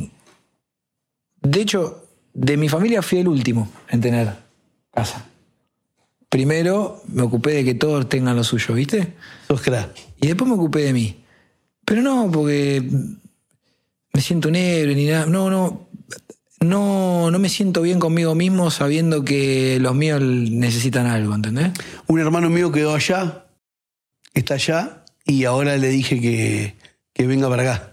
hecho, de mi familia fui el último en tener casa. Primero me ocupé de que todos tengan lo suyo, ¿viste? Sos crack. Y después me ocupé de mí. Pero no, porque me siento un héroe ni nada. No me siento bien conmigo mismo sabiendo que los míos necesitan algo, ¿entendés? Un hermano mío quedó allá, está allá, y ahora le dije que venga para acá.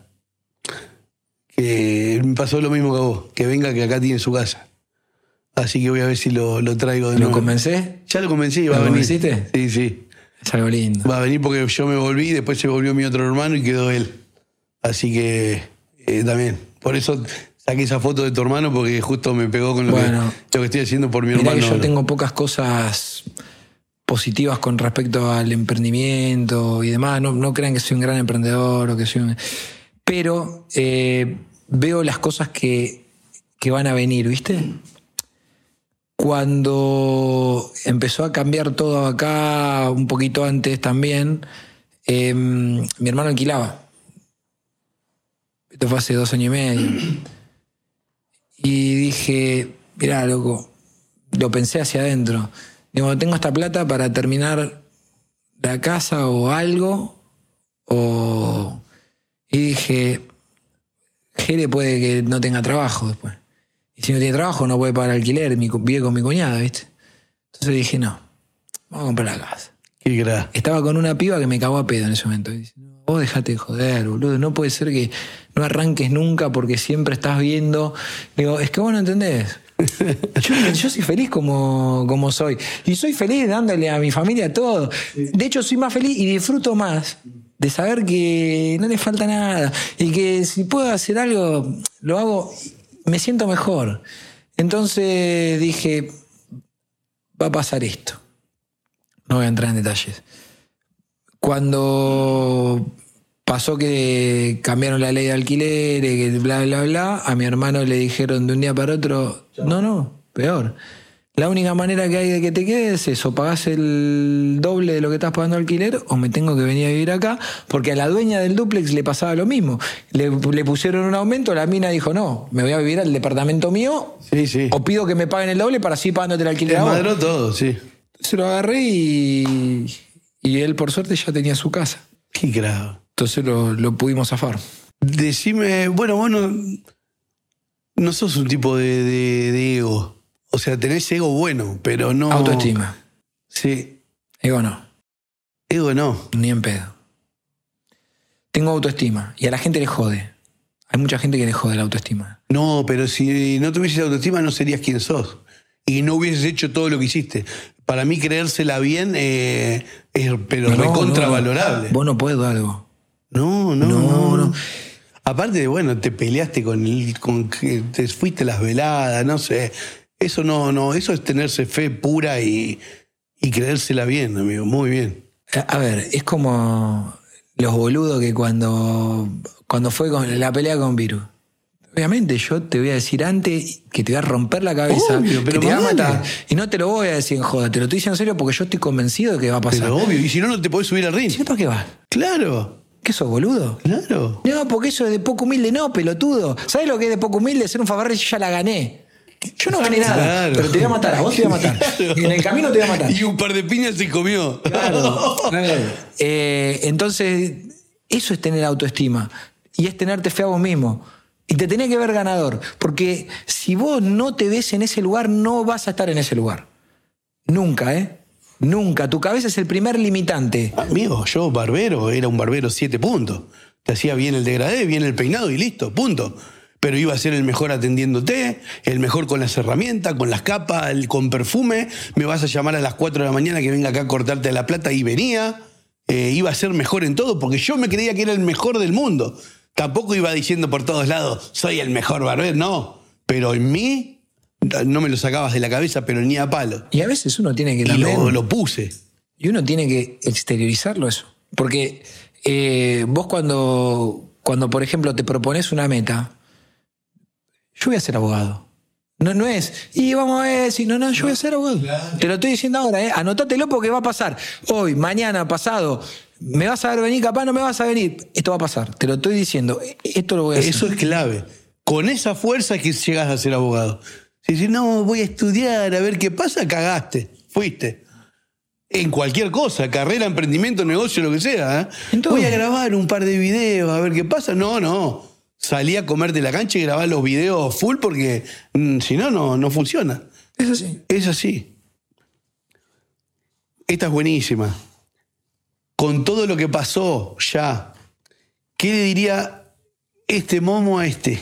Que me pasó lo mismo que a vos, que venga, que acá tiene su casa. Así que voy a ver si lo traigo de nuevo. ¿Lo convencé? Ya lo convencí, va a ¿Lo venir. convenciste? Sí, sí. Es algo lindo. Va a venir porque yo me volví, después se volvió mi otro hermano y quedó él. Así que también. Por eso saqué esa foto de tu hermano, porque justo me pegó con lo que estoy haciendo por mi Mirá hermano. que yo tengo pocas cosas positivas con respecto al emprendimiento y demás. No crean que soy un gran emprendedor o que soy un... Pero veo las cosas que van a venir, ¿viste? Cuando empezó a cambiar todo acá, un poquito antes también, mi hermano alquilaba. Esto fue hace 2 años y medio. Y dije, mirá, loco, lo pensé hacia adentro. Digo, tengo esta plata para terminar la casa o algo. Y dije, Jere puede que no tenga trabajo después. Y si no tiene trabajo no puede pagar alquiler, vive con mi cuñada, ¿viste? Entonces dije, no, vamos a comprar la casa. Qué crack. Estaba con una piba que me cagó a pedo en ese momento. Y dice, no, vos dejate de joder, boludo. No puede ser que no arranques nunca porque siempre estás viendo. Digo, es que vos no entendés. Yo soy feliz como soy. Y soy feliz dándole a mi familia todo. De hecho, soy más feliz y disfruto más de saber que no le falta nada. Y que si puedo hacer algo, lo hago, me siento mejor. Entonces dije, va a pasar esto. No voy a entrar en detalles. Cuando pasó que cambiaron la ley de alquileres, que bla, bla, bla, a mi hermano le dijeron de un día para otro, no, peor. La única manera que hay de que te quedes es o pagás el doble de lo que estás pagando alquiler o me tengo que venir a vivir acá, porque a la dueña del dúplex le pasaba lo mismo. Le pusieron un aumento, la mina dijo, no, me voy a vivir al departamento mío, sí. o pido que me paguen el doble para seguir pagándote el alquiler. Te madró todo, sí. Se lo agarré y él por suerte ya tenía su casa. Qué crack. Entonces lo pudimos zafar. Decime, bueno, vos no sos un tipo de ego. O sea, tenés ego bueno, pero no... Autoestima. Sí. Ego no. Ego no. Ni en pedo. Tengo autoestima y a la gente le jode. Hay mucha gente que le jode la autoestima. No, pero si no tuvieses autoestima no serías quien sos. Y no hubieses hecho todo lo que hiciste. Para mí creérsela bien es pero recontravalorable. Vos no podés algo. No. Aparte, bueno, te peleaste con que te fuiste a las veladas, no sé. Eso no, eso es tenerse fe pura y creérsela bien, amigo, muy bien. A ver, es como los boludos que cuando fue con la pelea con Viru. Obviamente yo te voy a decir antes que te voy a romper la cabeza, obvio, pero que te voy a dale. matar. Y no te lo voy a decir en joda, te lo estoy diciendo en serio porque yo estoy convencido de que va a pasar. Pero obvio, y si no te podés subir al ring. ¿Sí, para qué vas? Claro, ¿Qué sos, boludo? claro. No, porque eso es de poco humilde, no, pelotudo. ¿Sabes lo que es de poco humilde? Ser un favarre, yo ya la gané. Yo no gané nada, Claro. pero te voy a matar, a vos te voy a matar. Claro. Y en el camino te voy a matar. Y un par de piñas se comió. Claro. Entonces, eso es tener autoestima. Y es tenerte fe a vos mismo. Y te tenés que ver ganador. Porque si vos no te ves en ese lugar, no vas a estar en ese lugar. Nunca, ¿eh? Nunca. Tu cabeza es el primer limitante. Amigo, yo barbero, era un barbero 7 puntos. Te hacía bien el degradé, bien el peinado y listo, punto. Pero iba a ser el mejor atendiéndote, el mejor con las herramientas, con las capas, con perfume. Me vas a llamar a las 4 de la mañana que venga acá a cortarte la plata y venía. Iba a ser mejor en todo porque yo me creía que era el mejor del mundo. Tampoco iba diciendo por todos lados, soy el mejor barbero, no. Pero en mí, no me lo sacabas de la cabeza, pero ni a palo. Y a veces uno tiene que Y también... lo puse. Y uno tiene que exteriorizarlo eso. Porque vos cuando, por ejemplo, te propones una meta, yo voy a ser abogado. No es, y vamos a ver si no, yo voy a ser abogado. Claro. Te lo estoy diciendo ahora, anótatelo porque va a pasar. Hoy, mañana, pasado, me vas a ver venir, capaz no me vas a venir. Esto va a pasar, te lo estoy diciendo. Esto lo voy a hacer. Eso es clave. Con esa fuerza es que llegas a ser abogado. Si dices, no, voy a estudiar, a ver qué pasa, cagaste. Fuiste. En cualquier cosa, carrera, emprendimiento, negocio, lo que sea. Voy a grabar un par de videos, a ver qué pasa. No. Salí a comerte la cancha y grabar los videos full porque si no funciona. Es así. Es así. Esta es buenísima. Con todo lo que pasó ya, ¿qué le diría este momo a este?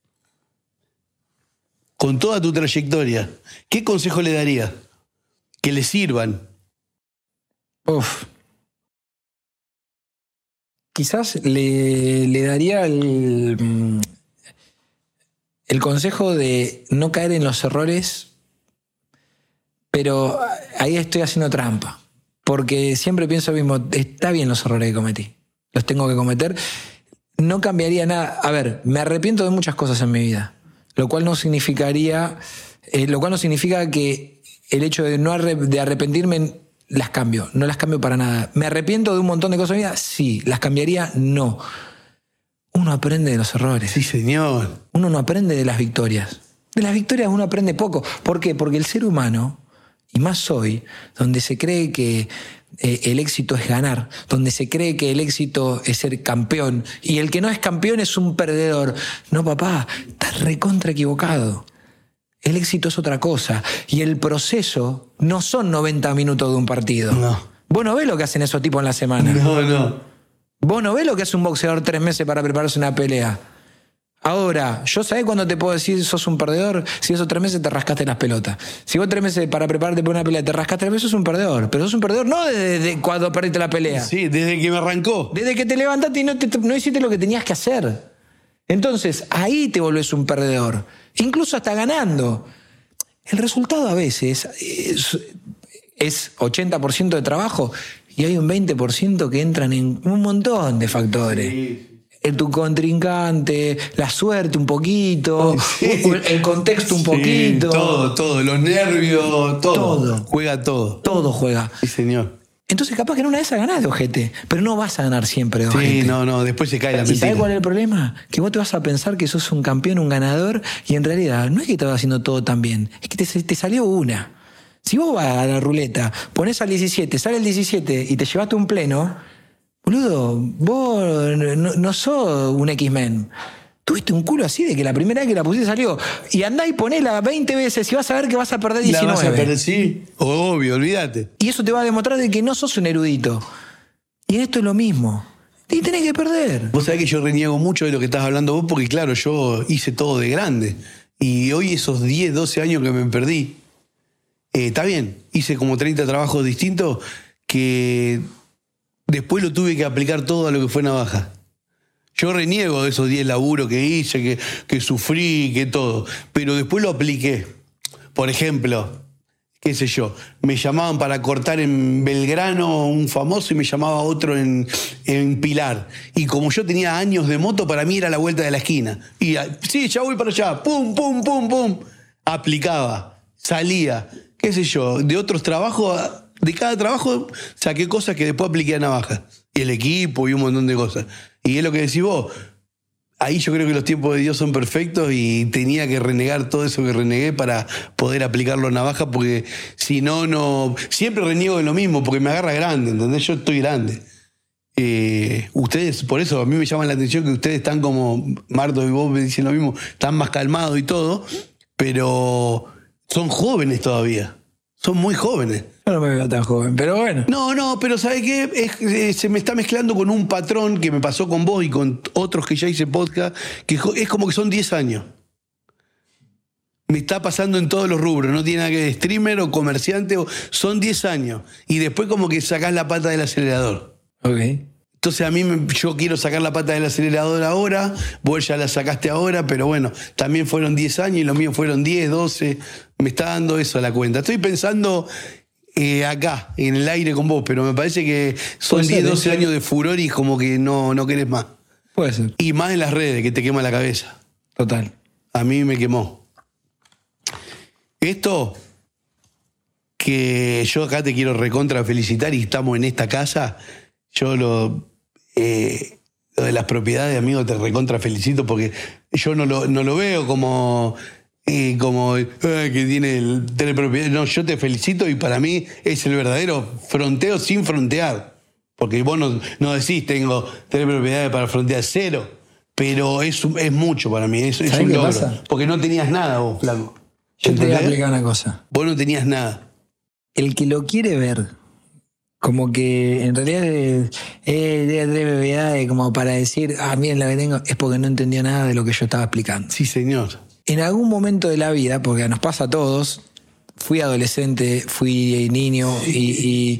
Con toda tu trayectoria, ¿qué consejo le daría? Que le sirvan. Quizás le daría el consejo de no caer en los errores, pero ahí estoy haciendo trampa. Porque siempre pienso lo mismo, está bien los errores que cometí, los tengo que cometer. No cambiaría nada. A ver, me arrepiento de muchas cosas en mi vida. Lo cual no significa que el hecho de arrepentirme las cambio. No las cambio para nada. ¿Me arrepiento de un montón de cosas en mi vida? Sí. ¿Las cambiaría? No. Uno aprende de los errores. Sí, señor. Uno no aprende de las victorias. De las victorias uno aprende poco. ¿Por qué? Porque el ser humano, y más hoy, donde se cree que el éxito es ganar, donde se cree que el éxito es ser campeón y el que no es campeón es un perdedor. No, papá, estás recontra equivocado. El éxito es otra cosa y el proceso no son 90 minutos de un partido. No. Vos no ves lo que hacen esos tipos en la semana. No. Vos no ves lo que hace un boxeador 3 meses para prepararse una pelea. Ahora, ¿yo sabés cuándo te puedo decir sos un perdedor? Si esos 3 meses te rascaste las pelotas. Si vos 3 meses para prepararte para una pelea te rascaste las pelotas, sos un perdedor. Pero sos un perdedor no desde cuando perdiste la pelea. Sí, desde que me arrancó. Desde que te levantaste y no hiciste lo que tenías que hacer. Entonces, ahí te volvés un perdedor. Incluso hasta ganando. El resultado a veces es 80% de trabajo y hay un 20% que entran en un montón de factores. Sí. Tu contrincante, la suerte un poquito, sí. El contexto un poquito. Todo, los nervios, todo. Juega todo. Todo juega. Sí, señor. Entonces capaz que en una de esas ganás de ojete, pero no vas a ganar siempre de ojete. Sí, no, después se cae la mentira. ¿Y sabes cuál es el problema? Que vos te vas a pensar que sos un campeón, un ganador, y en realidad no es que te vas haciendo todo tan bien, es que te salió una. Si vos vas a la ruleta, ponés al 17, sale el 17 y te llevaste un pleno, boludo, vos no sos un X-Men. Tuviste un culo así de que la primera vez que la pusiste salió. Y andá y ponela 20 veces y vas a ver que vas a perder 19. La vas a perder, sí. Obvio, olvídate. Y eso te va a demostrar de que no sos un erudito. Y en esto es lo mismo. Y tenés que perder. Vos sabés que yo reniego mucho de lo que estás hablando vos porque, claro, yo hice todo de grande. Y hoy esos 10, 12 años que me perdí, está bien. Hice como 30 trabajos distintos que después lo tuve que aplicar todo a lo que fue navaja. Yo reniego de esos 10 laburos que hice, que sufrí, que todo. Pero después lo apliqué. Por ejemplo, qué sé yo, me llamaban para cortar en Belgrano un famoso y me llamaba otro en Pilar. Y como yo tenía años de moto, para mí era la vuelta de la esquina. Y sí, ya voy para allá. Pum, pum, pum, pum. Aplicaba, salía, qué sé yo, de otros trabajos. De cada trabajo saqué cosas que después apliqué a navaja. Y el equipo y un montón de cosas. Y es lo que decís vos. Ahí yo creo que los tiempos de Dios son perfectos y tenía que renegar todo eso que renegué para poder aplicarlo a navaja, porque si no... Siempre reniego de lo mismo, porque me agarra grande, ¿entendés? Yo estoy grande. Ustedes, por eso a mí me llama la atención que ustedes están como... Marto y vos me dicen lo mismo, están más calmados y todo, pero son jóvenes todavía. Son muy jóvenes. Yo no me veo tan joven, pero bueno. No, pero ¿sabes qué? Se me está mezclando con un patrón que me pasó con vos y con otros que ya hice podcast, que es como que son 10 años. Me está pasando en todos los rubros, no tiene nada que ver streamer o comerciante, son 10 años. Y después como que sacás la pata del acelerador. Ok. Entonces yo quiero sacar la pata del acelerador ahora, vos ya la sacaste ahora, pero bueno, también fueron 10 años y los míos fueron 10, 12. Me está dando eso a la cuenta. Estoy pensando acá, en el aire con vos, pero me parece que son 10, 12 años de furor y como que no querés más. Puede ser. Y más en las redes, que te quema la cabeza. Total. A mí me quemó. Esto, que yo acá te quiero recontra felicitar y estamos en esta casa, yo lo de las propiedades, amigo, te recontra felicito porque yo no lo veo como que tiene telepropiedad. No, yo te felicito y para mí es el verdadero fronteo sin frontear. Porque vos no decís tengo telepropiedades para frontear, cero. Pero es mucho para mí, es un logro. Pasa? Porque no tenías nada vos, flaco. Yo te voy a explicar una cosa. Vos no tenías nada. El que lo quiere ver, como que en realidad de propiedades como para decir, miren la que tengo, es porque no entendió nada de lo que yo estaba explicando. Sí, señor. En algún momento de la vida, porque nos pasa a todos, fui adolescente, fui niño y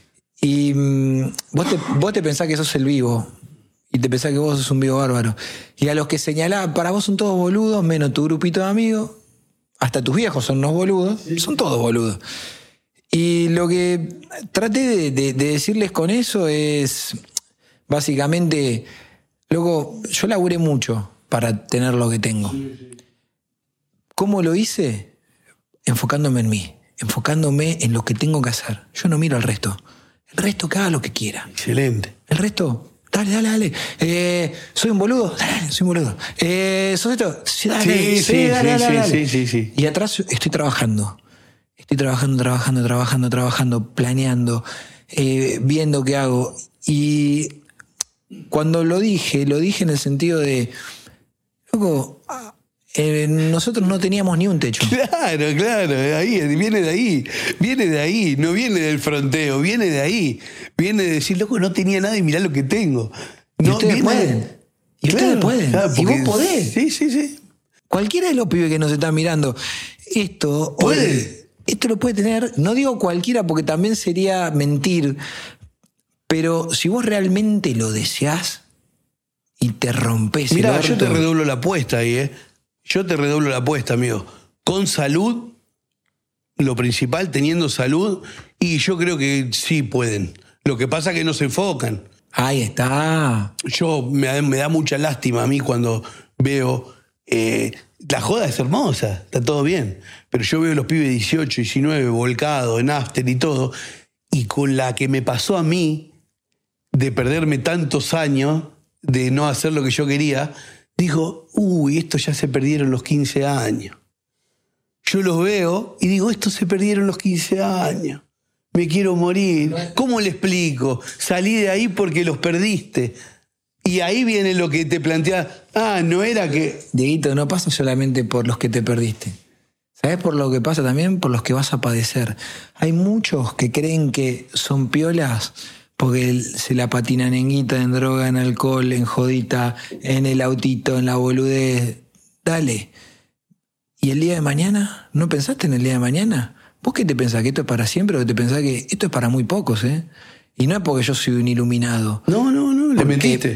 vos te pensás que sos el vivo y te pensás que vos sos un vivo bárbaro. Y a los que señalás, para vos son todos boludos, menos tu grupito de amigos, hasta tus viejos son unos boludos, son todos boludos. Y lo que traté de decirles con eso es, básicamente, loco, yo laburé mucho para tener lo que tengo. ¿Cómo lo hice? Enfocándome en mí, enfocándome en lo que tengo que hacer. Yo no miro al resto. El resto que haga lo que quiera. Excelente. El resto, dale. ¿Soy un boludo? Dale, soy un boludo. ¿Sos esto? Sí, dale. Sí. Y atrás estoy trabajando. Estoy trabajando, planeando, viendo qué hago. Y cuando lo dije en el sentido de, loco, nosotros no teníamos ni un techo. Claro, viene de ahí, no viene del fronteo, viene de ahí. Viene de decir, loco, no tenía nada y mirá lo que tengo. Y ustedes pueden. Ustedes pueden. Claro, y vos podés. Sí. Cualquiera de los pibes que nos están mirando, esto lo puede tener, no digo cualquiera porque también sería mentir, pero si vos realmente lo deseás y te rompés el orto. Yo te redoblo la apuesta ahí, Yo te redoblo la apuesta, amigo. Con salud, lo principal, teniendo salud, y yo creo que sí pueden. Lo que pasa es que no se enfocan. Ahí está. Me da mucha lástima a mí cuando veo... la joda es hermosa, está todo bien. Pero yo veo los pibes de 18, 19 volcados en after y todo, y con la que me pasó a mí de perderme tantos años, de no hacer lo que yo quería, digo, esto ya se perdieron los 15 años. Yo los veo y digo, estos se perdieron los 15 años. Me quiero morir. ¿Cómo le explico? Salí de ahí porque los perdiste. Y ahí viene lo que te plantea. No era que... Dieguito, no pasa solamente por los que te perdiste. ¿Sabés por lo que pasa también? Por los que vas a padecer. Hay muchos que creen que son piolas porque se la patinan en guita, en droga, en alcohol, en jodita, en el autito, en la boludez. Dale. ¿Y el día de mañana? ¿No pensaste en el día de mañana? ¿Vos qué te pensás? ¿Que esto es para siempre o te pensás que esto es para muy pocos, Y no es porque yo soy un iluminado. No, le mentiste.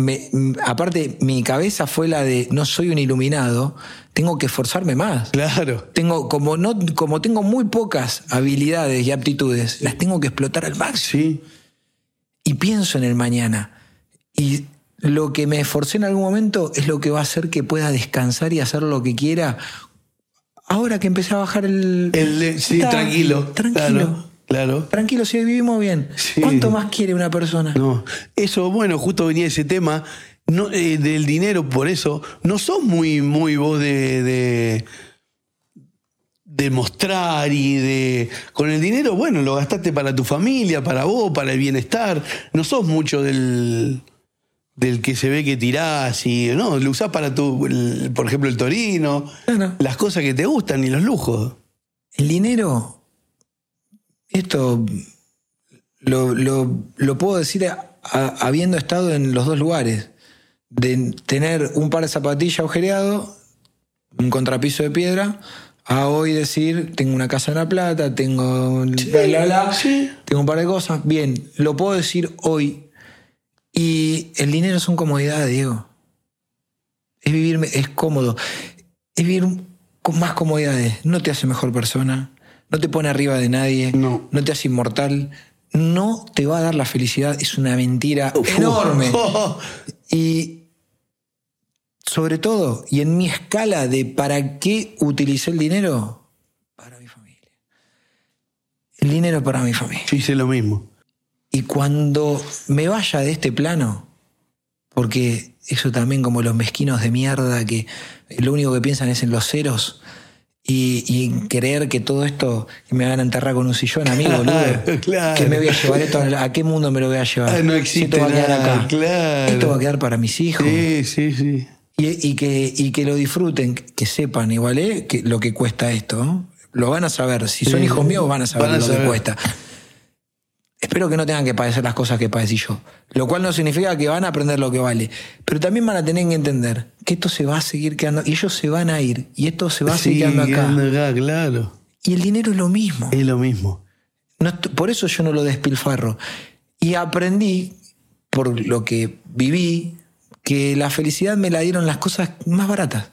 Aparte, mi cabeza fue la de no soy un iluminado, tengo que esforzarme más. Claro. Como tengo muy pocas habilidades y aptitudes, las tengo que explotar al máximo. Sí. Y pienso en el mañana. Y lo que me esforcé en algún momento es lo que va a hacer que pueda descansar y hacer lo que quiera. Ahora que empecé a bajar sí, tranquilo. Claro. Tranquilo, si vivimos bien. Sí. ¿Cuánto más quiere una persona? No. Eso, bueno, justo venía ese tema del dinero, por eso. No sos muy vos de mostrar y de... Con el dinero, bueno, lo gastaste para tu familia, para vos, para el bienestar. No sos mucho del que se ve que tirás y... No, lo usás para por ejemplo, el Torino. Claro. Las cosas que te gustan y los lujos. El dinero Esto lo puedo decir habiendo estado en los dos lugares. De tener un par de zapatillas agujereado, un contrapiso de piedra, a hoy decir, tengo una casa en La Plata, tengo tengo un par de cosas. Bien, lo puedo decir hoy. Y el dinero son comodidades, Diego. Es cómodo. Es vivir con más comodidades. No te hace mejor persona, no te pone arriba de nadie, no te hace inmortal, no te va a dar la felicidad. Es una mentira enorme. Y sobre todo, y en mi escala de para qué utilicé el dinero, para mi familia. El dinero para mi familia. Yo hice lo mismo. Y cuando me vaya de este plano, porque eso también como los mezquinos de mierda que lo único que piensan es en los ceros y en creer que todo esto que me van a enterrar con un sillón, amigo, boludo. Claro. ¿Qué me voy a llevar esto? ¿A qué mundo me lo voy a llevar? No existe esto va a quedar nada, acá. claro. Esto va a quedar para mis hijos. Sí. Y que lo disfruten, que sepan igual que lo que cuesta esto, ¿no? Lo van a saber. Si son hijos míos van a saber lo que cuesta. Espero que no tengan que padecer las cosas que padecí yo. Lo cual no significa que van a aprender lo que vale. Pero también van a tener que entender que esto se va a seguir quedando. Y ellos se van a ir. Y esto se va a seguir quedando acá. Claro. Y el dinero es lo mismo. Es lo mismo. Por eso yo no lo despilfarro. Y aprendí, por lo que viví, que la felicidad me la dieron las cosas más baratas.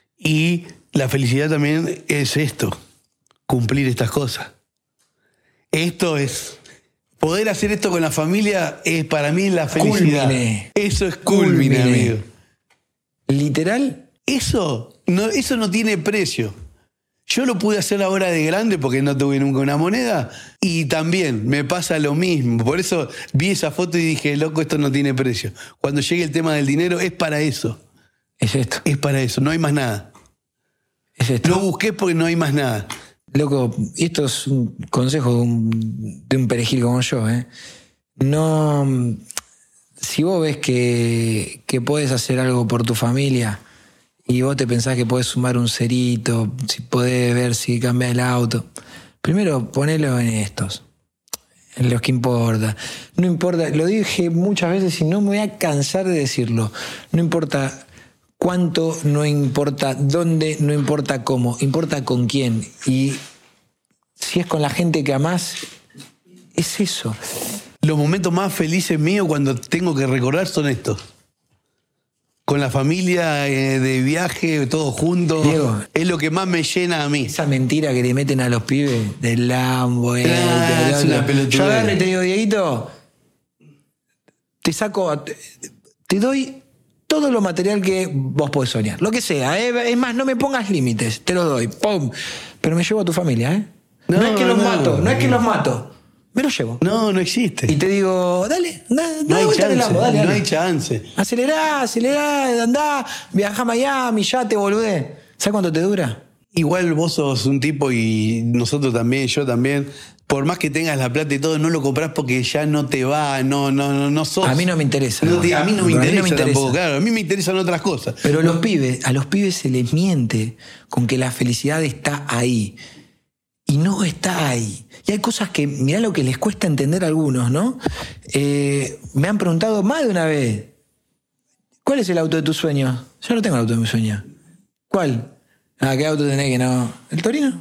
Y la felicidad también es esto. Cumplir estas cosas. Esto es... Poder hacer esto con la familia es para mí la felicidad. Culmine. Eso es culmine, amigo. ¿Literal? Eso no tiene precio. Yo lo pude hacer ahora de grande porque no tuve nunca una moneda y también me pasa lo mismo. Por eso vi esa foto y dije, loco, esto no tiene precio. Cuando llegue el tema del dinero es para eso. Es esto. Es para eso, no hay más nada. Es esto. Lo busqué porque no hay más nada. Loco, y esto es un consejo de un perejil como yo, ¿eh? No. Si vos ves que podés hacer algo por tu familia y vos te pensás que podés sumar un cerito, si podés ver si cambiás el auto, primero ponelo en estos, en los que importa. No importa, lo dije muchas veces y no me voy a cansar de decirlo. No importa cuánto, no importa dónde, no importa cómo, importa con quién. Y si es con la gente que amás, es eso. Los momentos más felices míos cuando tengo que recordar son estos. Con la familia, de viaje, todos juntos. Diego, es lo que más me llena a mí. Esa mentira que le meten a los pibes del Lambo. Es una pelotudez. Yo agarro y te digo, Dieguito, te doy todo lo material que vos podés soñar. Lo que sea, ¿eh? Es más, no me pongas límites, te lo doy. ¡Pum! Pero me llevo a tu familia, ¿eh? No es que los mato. Me los llevo. No existe. Y te digo, dale, No hay chance. Lambo, dale. No hay chance. Acelerá, andá, viajá a Miami, ya te boludé. ¿Sabes cuánto te dura? Igual vos sos un tipo y nosotros también, yo también. Por más que tengas la plata y todo, no lo comprás porque ya no te va, no sos. A mí no me interesa. A mí no me interesa tampoco, claro. A mí me interesan otras cosas. Pero a los pibes se les miente con que la felicidad está ahí. Y no está ahí. Y hay cosas que, mirá lo que les cuesta entender a algunos, ¿no? Me han preguntado más de una vez, ¿cuál es el auto de tus sueños? Yo no tengo el auto de mis sueños. ¿Cuál? ¿Qué auto tenés que no? ¿El Torino?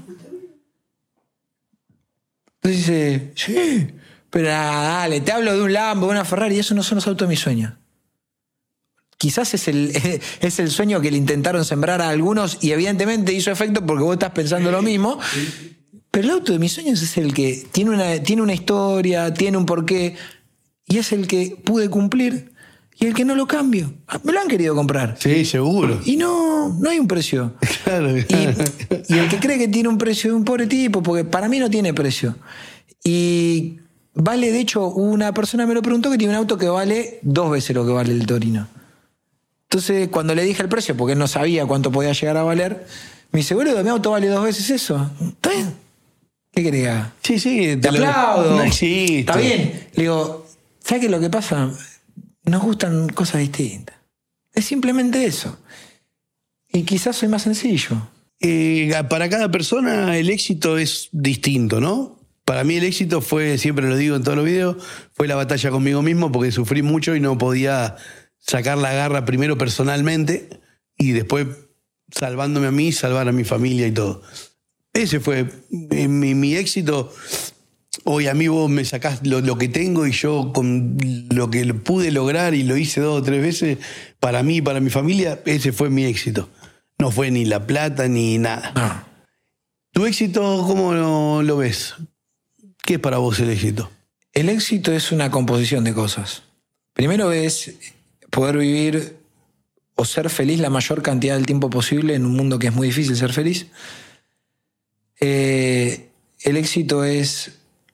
Entonces dice, sí, pero dale, te hablo de un Lambo, de una Ferrari, y eso no son los autos de mis sueños. Quizás es el sueño que le intentaron sembrar a algunos y evidentemente hizo efecto porque vos estás pensando lo mismo. Pero el auto de mis sueños es el que tiene una historia, tiene un porqué, y es el que pude cumplir y el que no lo cambio. Me lo han querido comprar. Sí, seguro. Y no hay un precio. Claro. Y el que cree que tiene un precio es un pobre tipo, porque para mí no tiene precio. Y vale, de hecho, una persona me lo preguntó que tiene un auto que vale 2 veces lo que vale el Torino. Entonces, cuando le dije el precio, porque él no sabía cuánto podía llegar a valer, me dice, boludo, mi auto vale 2 veces eso. ¿Está bien? ¿Qué querés que haga? Sí, te aplaudo. No existe. Está bien. Le digo, ¿sabes qué es lo que pasa? Nos gustan cosas distintas. Es simplemente eso. Y quizás soy más sencillo. Para cada persona el éxito es distinto, ¿no? Para mí el éxito fue, siempre lo digo en todos los videos, fue la batalla conmigo mismo porque sufrí mucho y no podía sacar la garra primero personalmente y después salvándome a mí, salvar a mi familia y todo. Ese fue mi éxito. Hoy a mí vos me sacás lo que tengo y yo con lo que pude lograr y lo hice 2 o 3 veces, para mí y para mi familia, ese fue mi éxito. No fue ni la plata ni nada. No. ¿Tu éxito cómo lo ves? ¿Qué es para vos el éxito? El éxito es una composición de cosas. Primero es poder vivir o ser feliz la mayor cantidad del tiempo posible en un mundo que es muy difícil ser feliz. El éxito es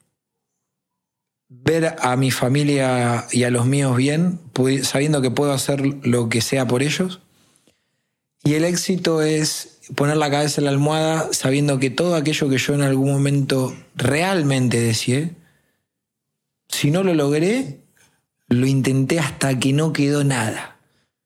ver a mi familia y a los míos bien, sabiendo que puedo hacer lo que sea por ellos. Y el éxito es poner la cabeza en la almohada sabiendo que todo aquello que yo en algún momento realmente deseé, si no lo logré, lo intenté hasta que no quedó nada.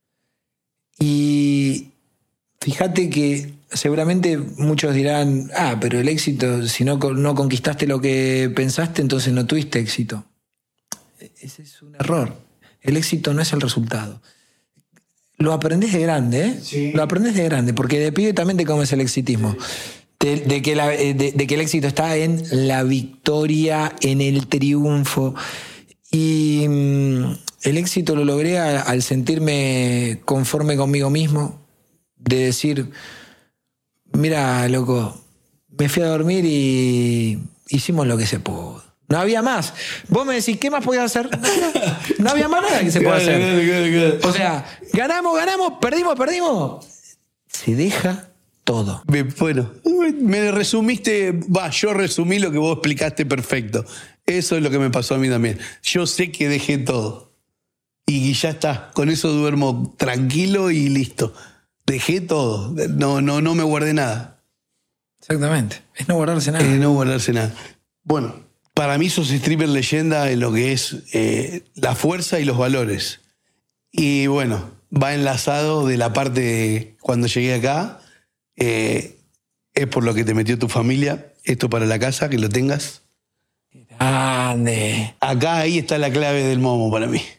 Y fíjate que seguramente muchos dirán, pero el éxito, si no conquistaste lo que pensaste, entonces no tuviste éxito. Ese es un error. El éxito no es el resultado. Lo aprendés de grande, ¿eh? Sí. Lo aprendés de grande, porque de pibe también te comes el exitismo. Sí. De que el éxito está en la victoria, en el triunfo. Y el éxito lo logré al sentirme conforme conmigo mismo, de decir, mira, loco, me fui a dormir y hicimos lo que se pudo. No había más. Vos me decís, ¿qué más podías hacer? No había más nada que se pueda hacer. Claro. O sea, ganamos, perdimos. Se deja todo. Bueno, me resumiste, yo resumí lo que vos explicaste perfecto. Eso es lo que me pasó a mí también. Yo sé que dejé todo. Y ya está. Con eso duermo tranquilo y listo. Dejé todo. No me guardé nada. Exactamente. Es no guardarse nada. No guardarse nada. Bueno, para mí sos stripper leyenda en lo que es la fuerza y los valores. Y bueno, va enlazado de la parte de cuando llegué acá. Es por lo que te metió tu familia. Esto para la casa, que lo tengas. Grande. Acá ahí está la clave del momo para mí.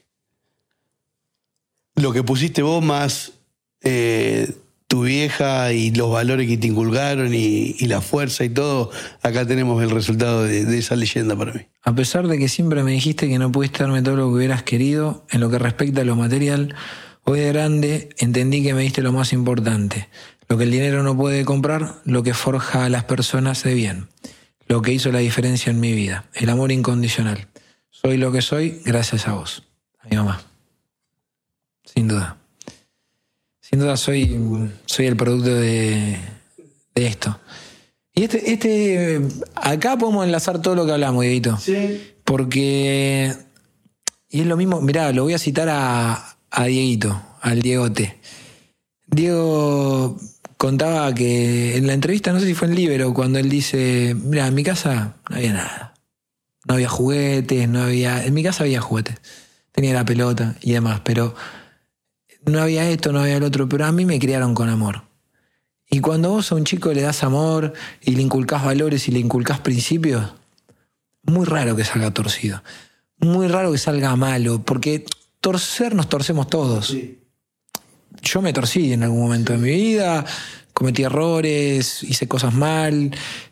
Lo que pusiste vos más tu vieja y los valores que te inculcaron y la fuerza y todo, acá tenemos el resultado de esa leyenda para mí. A pesar de que siempre me dijiste que no pudiste darme todo lo que hubieras querido en lo que respecta a lo material, hoy de grande entendí que me diste lo más importante. Lo que el dinero no puede comprar, lo que forja a las personas de bien. Lo que hizo la diferencia en mi vida. El amor incondicional. Soy lo que soy gracias a vos, a mi mamá. Sin duda. Sin duda soy el producto de esto. Y acá podemos enlazar todo lo que hablamos, Dieguito. Sí. Porque, y es lo mismo, mirá, lo voy a citar a Dieguito, al Diegote. Diego contaba que en la entrevista, no sé si fue en Libero, cuando él dice, mira, en mi casa no había nada. No había juguetes, en mi casa había juguetes. Tenía la pelota y demás, pero no había esto, no había el otro, pero a mí me criaron con amor. Y cuando vos a un chico le das amor y le inculcás valores y le inculcás principios, muy raro que salga torcido. Muy raro que salga malo, porque nos torcemos todos. Sí. Yo me torcí en algún momento de mi vida, cometí errores, hice cosas mal,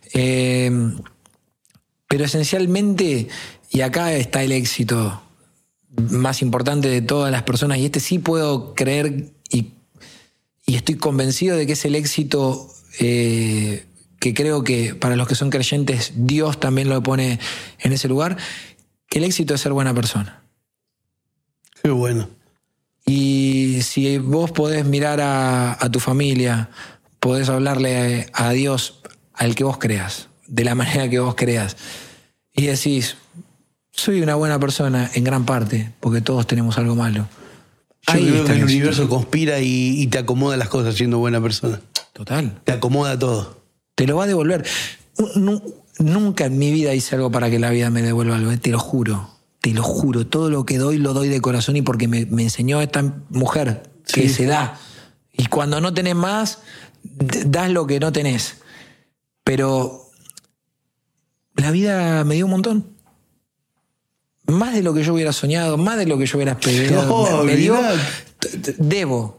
pero esencialmente, y acá está el éxito más importante de todas las personas, y sí puedo creer y estoy convencido de que es el éxito que creo que para los que son creyentes Dios también lo pone en ese lugar, que el éxito es ser buena persona. Qué bueno. Y si vos podés mirar a tu familia, podés hablarle a Dios, al que vos creas, de la manera que vos creas, y decís, soy una buena persona en gran parte, porque todos tenemos algo malo. Yo creo que el universo conspira y te acomoda las cosas siendo buena persona. Total. Te acomoda todo. Te lo va a devolver. Nunca en mi vida hice algo para que la vida me devuelva algo, te lo juro. Te lo juro, todo lo que doy lo doy de corazón y porque me enseñó esta mujer que se da. Y cuando no tenés más, das lo que no tenés. Pero la vida me dio un montón. Más de lo que yo hubiera soñado, más de lo que yo hubiera esperado. Me dio... Debo.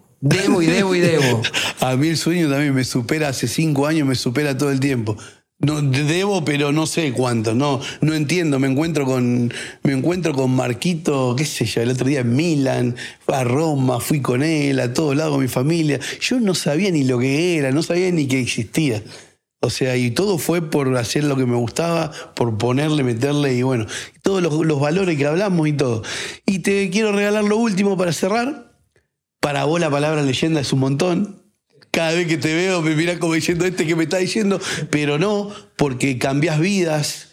A mí el sueño también me supera, hace 5 años me supera todo el tiempo. No, debo, pero no sé cuánto, no entiendo. Me encuentro con Marquito, qué sé yo, el otro día en Milán, a Roma, fui con él, a todos lados con mi familia. Yo no sabía ni lo que era, no sabía ni que existía. O sea, y todo fue por hacer lo que me gustaba, por ponerle, meterle, y bueno, todos los valores que hablamos y todo. Y te quiero regalar lo último para cerrar. Para vos la palabra leyenda es un montón. Cada vez que te veo me mirás como diciendo que me está diciendo, pero no, porque cambiás vidas.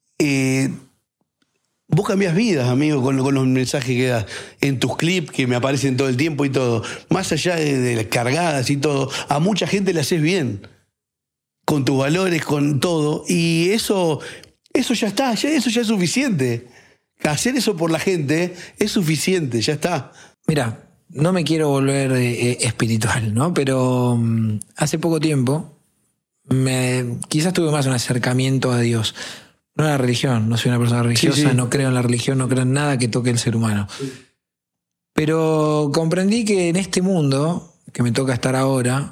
Vos cambiás vidas, amigo, con los mensajes que das en tus clips que me aparecen todo el tiempo y todo. Más allá de las cargadas y todo, a mucha gente le haces bien. Con tus valores, con todo. Y eso ya está, eso ya es suficiente. Hacer eso por la gente es suficiente, ya está. Mira, no me quiero volver espiritual, ¿no? Pero hace poco tiempo quizás tuve más un acercamiento a Dios. No a la religión, no soy una persona religiosa, sí. No creo en la religión, no creo en nada que toque el ser humano. Sí. Pero comprendí que en este mundo que me toca estar ahora,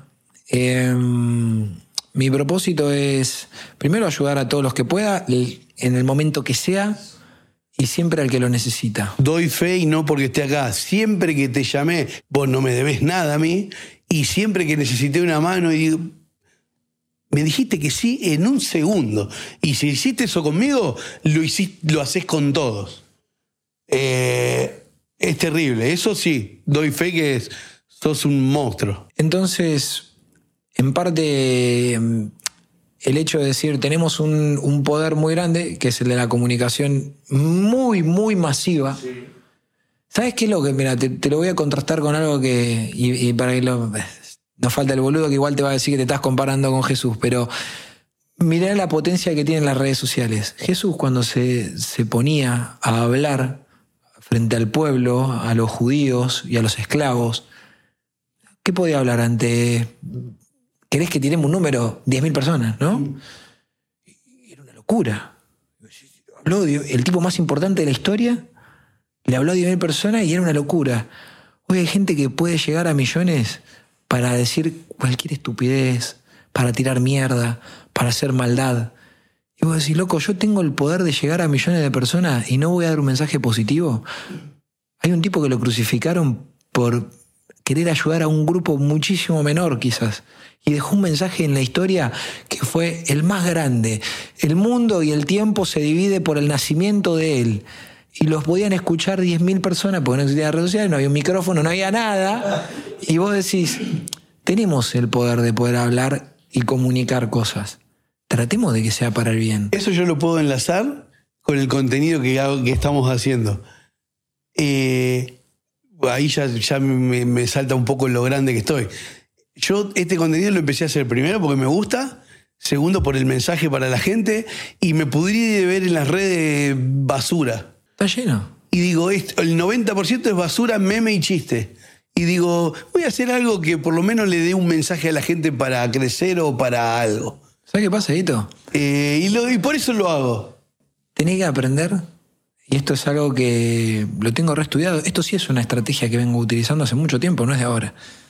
mi propósito es primero ayudar a todos los que pueda en el momento que sea y siempre al que lo necesita. Doy fe y no porque esté acá. Siempre que te llamé, vos no me debés nada a mí, y siempre que necesité una mano y digo, me dijiste que sí en un segundo. Y si hiciste eso conmigo, lo haces con todos. Es terrible. Eso sí, doy fe que sos un monstruo. Entonces, en parte, el hecho de decir tenemos un poder muy grande, que es el de la comunicación muy, muy masiva. Sí. ¿Sabes qué es lo que? Mira, te lo voy a contrastar con algo que... Y para que nos falta el boludo que igual te va a decir que te estás comparando con Jesús, pero mirá la potencia que tienen las redes sociales. Jesús, cuando se ponía a hablar frente al pueblo, a los judíos y a los esclavos, ¿qué podía hablar ante... ¿Querés que tiremos un número? 10.000 personas, ¿no? Era una locura. Habló el tipo más importante de la historia, le habló a 10.000 personas y era una locura. Hoy hay gente que puede llegar a millones para decir cualquier estupidez, para tirar mierda, para hacer maldad. Y vos decís, loco, yo tengo el poder de llegar a millones de personas y no voy a dar un mensaje positivo. Hay un tipo que lo crucificaron por querer ayudar a un grupo muchísimo menor quizás, y dejó un mensaje en la historia que fue el más grande. El mundo y el tiempo se divide por el nacimiento de él, y los podían escuchar 10.000 personas porque no existían redes sociales, no había un micrófono, no había nada, y vos decís, tenemos el poder de poder hablar y comunicar cosas. Tratemos de que sea para el bien. Eso yo lo puedo enlazar con el contenido que estamos haciendo. Ahí ya me salta un poco lo grande que estoy. Yo este contenido lo empecé a hacer primero porque me gusta, segundo por el mensaje para la gente, y me pudrí de ver en las redes basura. Está lleno. Y digo, el 90% es basura, meme y chiste. Y digo, voy a hacer algo que por lo menos le dé un mensaje a la gente para crecer o para algo. ¿Sabes qué pasa, Hito? Y por eso lo hago. Tenés que aprender, y esto es algo que lo tengo reestudiado. Esto sí es una estrategia que vengo utilizando hace mucho tiempo, no es de ahora.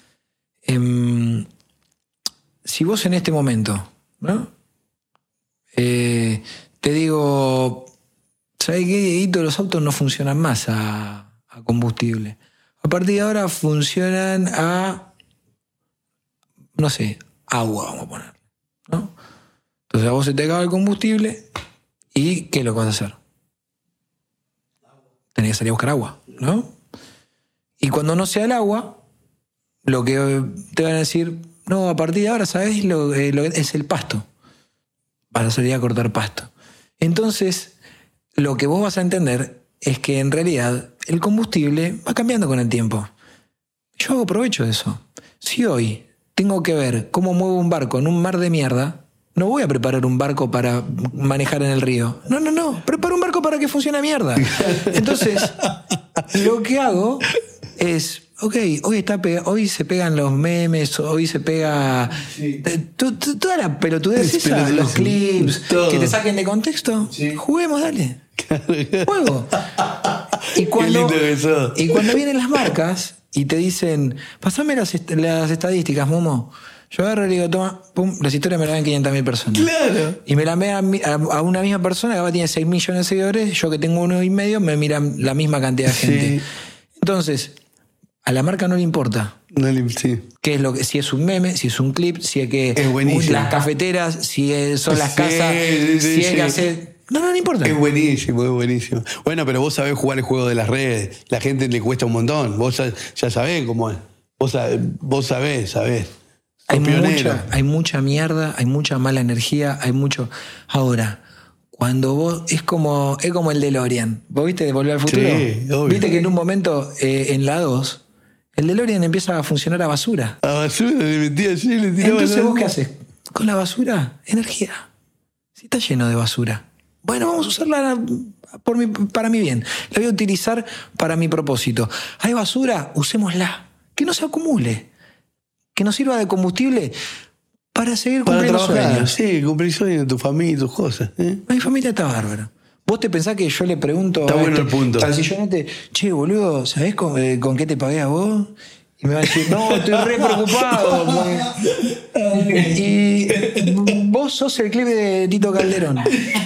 Si vos en este momento, ¿no? Te digo, ¿sabés qué, Dieguito? Los autos no funcionan más a combustible. A partir de ahora funcionan a, no sé, agua, vamos a poner, ¿no? Entonces a vos se te acaba el combustible y ¿qué es lo que vas a hacer? Tenés que salir a buscar agua, ¿no? Y cuando no sea el agua, lo que te van a decir, no, a partir de ahora, ¿sabés? Lo es el pasto. Vas a salir a cortar pasto. Entonces, lo que vos vas a entender es que en realidad el combustible va cambiando con el tiempo. Yo hago provecho de eso. Si hoy tengo que ver cómo muevo un barco en un mar de mierda, no voy a preparar un barco para manejar en el río. No. Preparo un barco para que funcione a mierda. Entonces, lo que hago es ok, hoy se pegan los memes, hoy se pega toda la pelotudez esa, los clips, todo. Que te saquen de contexto. Sí. Juguemos, dale. Juego. Y cuando vienen las marcas y te dicen, pasame las estadísticas, Momo. Yo agarro y le digo, toma, pum, las historias me la ven 500.000 personas. Claro. Y me la ven a una misma persona que ahora tiene 6 millones de seguidores, yo que tengo 1,5, me miran la misma cantidad de gente. Entonces, a la marca no le importa. Sí. ¿Qué es lo que, si es un meme, si es un clip, si es que es las cafeteras, si son las casas, si es que hacer. No le importa. Es buenísimo, es buenísimo. Bueno, pero vos sabés jugar el juego de las redes. La gente le cuesta un montón. Vos ya sabés cómo es. Vos sabés. Hay mucha mierda, hay mucha mala energía, hay mucho. Ahora, cuando vos. Es como el DeLorean. ¿Vos viste de Volver al Futuro? Sí, obvio. Viste que en un momento, en la 2, el DeLorean empieza a funcionar a basura. A basura le metía así, le tiraba. Entonces, ¿vos qué haces? Con la basura, energía. Si está lleno de basura. Bueno, vamos a usarla para mi bien. La voy a utilizar para mi propósito. ¿Hay basura? Usémosla. Que no se acumule. Que nos sirva de combustible para seguir cumpliendo sueños. Sí, cumplir sueños de tu familia y tus cosas. Mi familia está bárbara. ¿Vos te pensás que yo le pregunto está bueno el punto. al sillonete, che, boludo, ¿sabés con qué te pagué a vos? Y me va a decir, no, estoy re preocupado. Y vos sos el clip de Tito Calderón.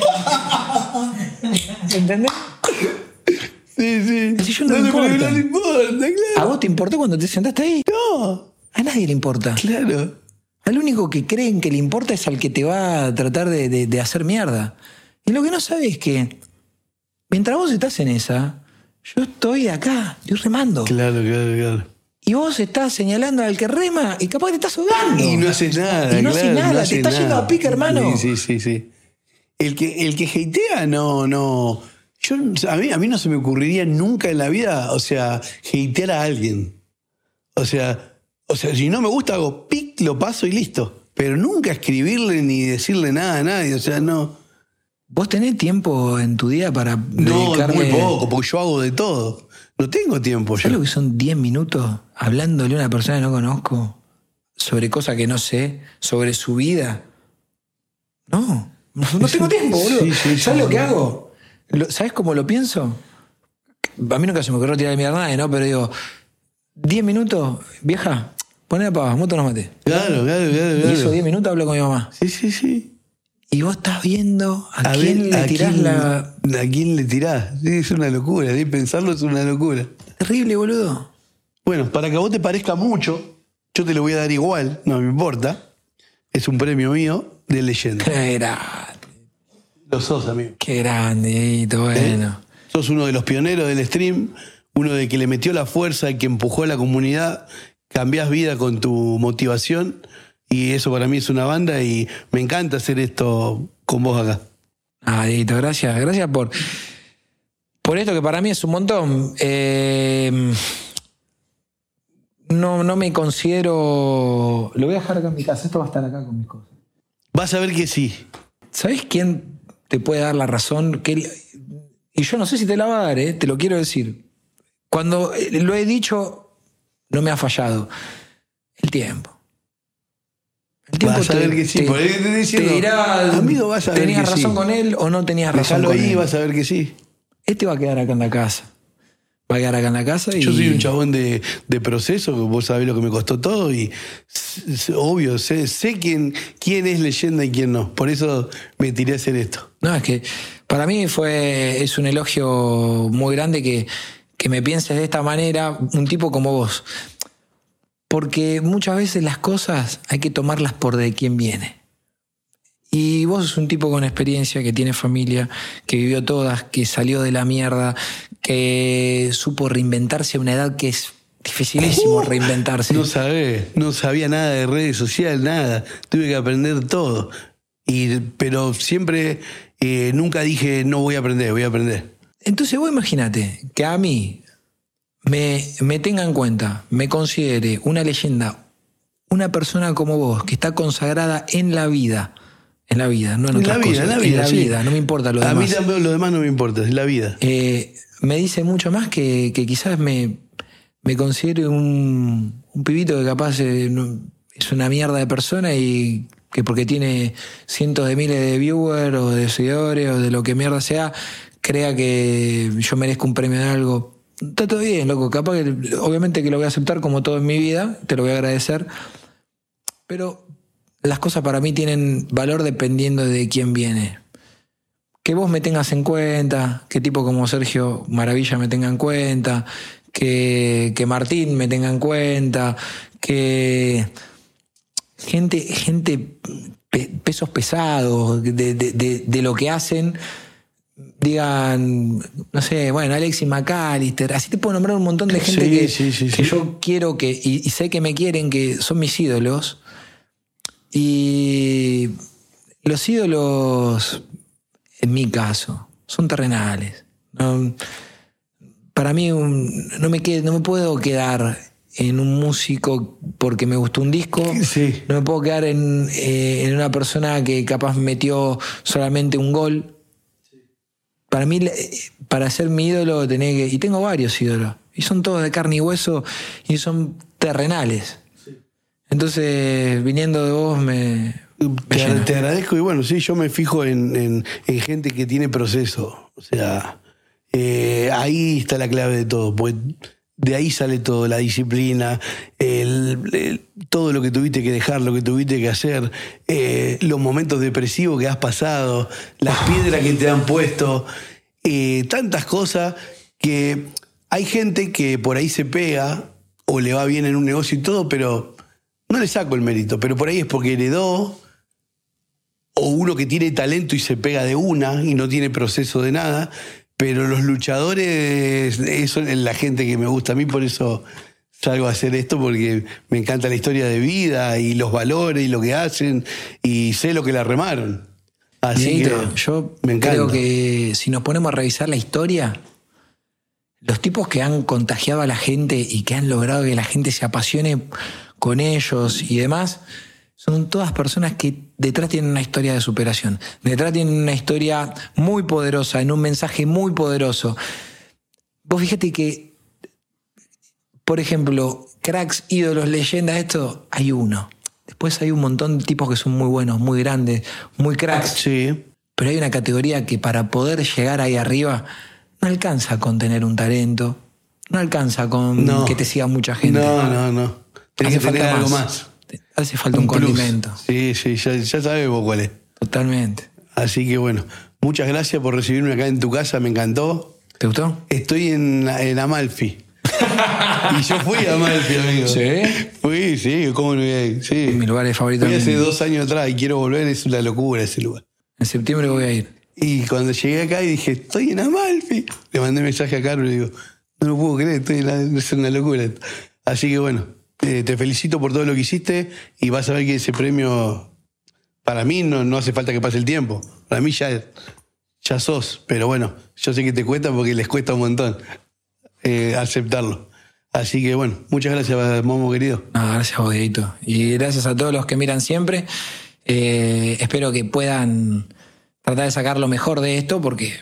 ¿Entendés? Sí. Si yo no le importa, claro. ¿A vos te importó cuando te sentaste ahí? No. A nadie le importa. Claro. Al único que creen que le importa es al que te va a tratar de hacer mierda. Y lo que no sabes es que mientras vos estás en esa, yo estoy acá, estoy remando. Claro. Y vos estás señalando al que rema y capaz que te estás ahogando. Y no haces nada. Y no haces nada, te estás yendo a pique, hermano. Sí. El que hatea, no. A mí no se me ocurriría nunca en la vida, hatear a alguien. O sea, si no me gusta, hago pic, lo paso y listo. Pero nunca escribirle ni decirle nada a nadie, no. ¿Vos tenés tiempo en tu día para dedicarle? No, muy poco, porque yo hago de todo. No tengo tiempo ya. ¿Sabes lo que son 10 minutos hablándole a una persona que no conozco sobre cosas que no sé, sobre su vida? No tengo tiempo, boludo. Sí, ¿Sabes lo que hago? ¿Sabes cómo lo pienso? A mí nunca se me ocurrió tirar mierda a nadie, ¿no? Pero digo, 10 minutos, vieja, poné para abajo, moto nos mate. Claro. Y esos 10 minutos hablo con mi mamá. Sí. Y vos estás viendo a quién le tirás la... ¿A quién le tirás? Sí, es una locura, ni pensarlo es una locura. Terrible, boludo. Bueno, para que a vos te parezca mucho, yo te lo voy a dar igual, no me importa. Es un premio mío de leyenda. Qué grande. Lo sos, amigo. Qué grande, bueno. Sos uno de los pioneros del stream, uno de que le metió la fuerza y que empujó a la comunidad. Cambiás vida con tu motivación. Y eso para mí es una banda y me encanta hacer esto con vos acá. Dieguito, gracias. Gracias por esto que para mí es un montón. No me considero... Lo voy a dejar acá en mi casa. Esto va a estar acá con mis cosas. Vas a ver que sí. ¿Sabés quién te puede dar la razón? Y yo no sé si te la va a dar, te lo quiero decir. Cuando lo he dicho, no me ha fallado. El tiempo. Vas a ver que sí, por ahí te estoy diciendo, te dirá, amigo, vas a ver ¿tenías que razón sí con él o no tenías razón con él? Ahí, vas a ver que sí. Este va a quedar acá en la casa. Va a quedar acá en la casa y... Yo soy un chabón de proceso, vos sabés lo que me costó todo y obvio, sé quién es leyenda y quién no. Por eso me tiré a hacer esto. No, es que para mí es un elogio muy grande que me pienses de esta manera, un tipo como vos. Porque muchas veces las cosas hay que tomarlas por de quién viene. Y vos sos un tipo con experiencia, que tiene familia, que vivió todas, que salió de la mierda, que supo reinventarse a una edad que es dificilísimo reinventarse. No sabía nada de redes sociales, nada. Tuve que aprender todo. Pero siempre, nunca dije no voy a aprender, voy a aprender. Entonces vos imagínate que a mí me tenga en cuenta, me considere una leyenda, una persona como vos, que está consagrada en la vida, no en otras cosas. En la vida, no me importa lo demás. A mí también lo demás no me importa, es la vida. Me dice mucho más que quizás me me considero un pibito que capaz es una mierda de persona y que porque tiene cientos de miles de viewers o de seguidores o de lo que mierda sea, crea que yo merezco un premio de algo. Está todo bien, loco. Capaz que, obviamente que lo voy a aceptar como todo en mi vida, te lo voy a agradecer. Pero las cosas para mí tienen valor dependiendo de quién viene. Que vos me tengas en cuenta, que tipo como Sergio Maravilla me tenga en cuenta, que Martín me tenga en cuenta, que gente pesos pesados de lo que hacen digan, no sé, bueno, Alexis McAllister, así te puedo nombrar un montón de gente que yo quiero y sé que me quieren, que son mis ídolos. Y los ídolos, en mi caso, son terrenales. Para mí no me puedo quedar en un músico porque me gustó un disco. Sí. No me puedo quedar en una persona que capaz metió solamente un gol. Para mí, para ser mi ídolo, y tengo varios ídolos, y son todos de carne y hueso, y son terrenales. Sí. Entonces, viniendo de vos, te agradezco, y bueno, sí, yo me fijo en gente que tiene proceso. O sea, ahí está la clave de todo, pues de ahí sale todo, la disciplina, todo lo que tuviste que dejar, lo que tuviste que hacer, los momentos depresivos que has pasado, las piedras que te han puesto, tantas cosas que hay gente que por ahí se pega o le va bien en un negocio y todo, pero no le saco el mérito, pero por ahí es porque heredó, o uno que tiene talento y se pega de una y no tiene proceso de nada. Pero los luchadores, eso es la gente que me gusta a mí, por eso salgo a hacer esto, porque me encanta la historia de vida y los valores y lo que hacen, y sé lo que la remaron. Así Dieguito, que yo me encanta. Creo que si nos ponemos a revisar la historia, los tipos que han contagiado a la gente y que han logrado que la gente se apasione con ellos y demás, son todas personas que detrás tienen una historia de superación. Detrás tienen una historia muy poderosa, en un mensaje muy poderoso. Vos fíjate que, por ejemplo, cracks, ídolos, leyendas, esto, hay uno. Después hay un montón de tipos que son muy buenos, muy grandes, muy cracks. Sí. Pero hay una categoría que para poder llegar ahí arriba no alcanza con tener un talento, no alcanza con que te siga mucha gente. No. Tenés que tener algo más. Hace falta un condimento. Sí, ya sabemos cuál es. Totalmente. Así que bueno, muchas gracias por recibirme acá en tu casa, me encantó. ¿Te gustó? Estoy en Amalfi. Y yo fui a Amalfi, amigo. ¿Sí? Sí, ¿cómo no voy a ir? Sí. Mis lugares favoritos. Fui hace 2 años atrás y quiero volver, es una locura ese lugar. En septiembre voy a ir. Y cuando llegué acá y dije, estoy en Amalfi, le mandé mensaje a Carlos y le digo, no lo puedo creer, es una locura. Así que bueno, te felicito por todo lo que hiciste y vas a ver que ese premio, para mí no hace falta que pase el tiempo. Para mí ya sos, pero bueno, yo sé que te cuesta porque les cuesta un montón aceptarlo. Así que bueno, muchas gracias, Momo querido. Gracias a vos, Dieguito. Y gracias a todos los que miran siempre. Espero que puedan tratar de sacar lo mejor de esto, porque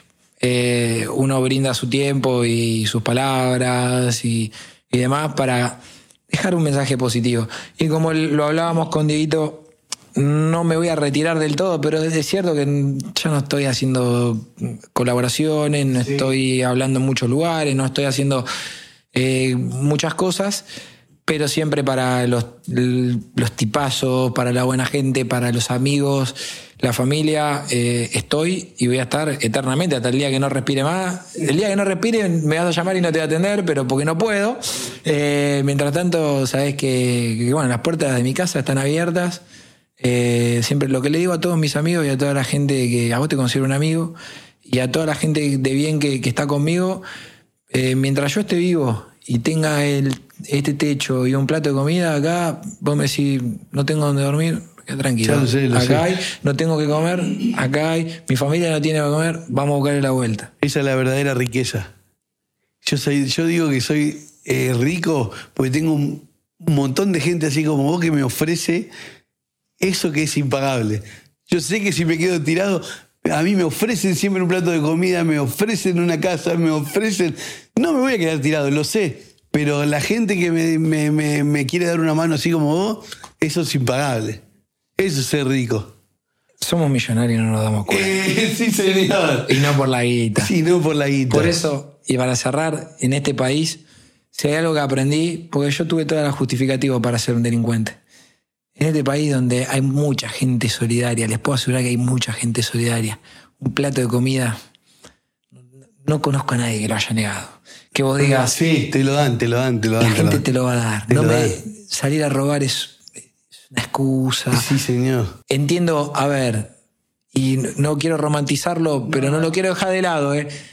uno brinda su tiempo y sus palabras y demás para dejar un mensaje positivo. Y como lo hablábamos con Dieguito, no me voy a retirar del todo, pero es cierto que ya no estoy haciendo colaboraciones, no estoy hablando en muchos lugares, no estoy haciendo muchas cosas, pero siempre para los tipazos, para la buena gente, para los amigos, la familia, estoy y voy a estar eternamente hasta el día que no respire más. El día que no respire me vas a llamar y no te voy a atender, pero porque no puedo. Mientras tanto, sabés que bueno, las puertas de mi casa están abiertas. Siempre lo que le digo a todos mis amigos y a toda la gente que a vos te considero un amigo y a toda la gente de bien que está conmigo, mientras yo esté vivo y tenga este techo y un plato de comida acá, vos me decís, no tengo donde dormir, tranquilo. Lo sé. Hay, no tengo que comer, acá hay, mi familia no tiene que comer, vamos a buscarle la vuelta. Esa es la verdadera riqueza. Yo digo que soy rico porque tengo un montón de gente así como vos que me ofrece eso que es impagable. Yo sé que si me quedo tirado, a mí me ofrecen siempre un plato de comida, me ofrecen una casa, me ofrecen... No me voy a quedar tirado, lo sé, Pero la gente que me quiere dar una mano así como vos, eso es impagable. Eso es ser rico. Somos millonarios y no nos damos cuenta. Sí, señor. Y no por la guita. Sí, no por la guita. Por eso, y para cerrar, en este país, si hay algo que aprendí, porque yo tuve toda la justificativa para ser un delincuente. En este país donde hay mucha gente solidaria, les puedo asegurar que hay mucha gente solidaria. Un plato de comida, no conozco a nadie que lo haya negado. Que vos digas... Sí, te lo dan. La gente te lo va a dar. Salir a robar es una excusa. Sí, señor. Entiendo, a ver, y no quiero romantizarlo, pero no lo quiero dejar de lado,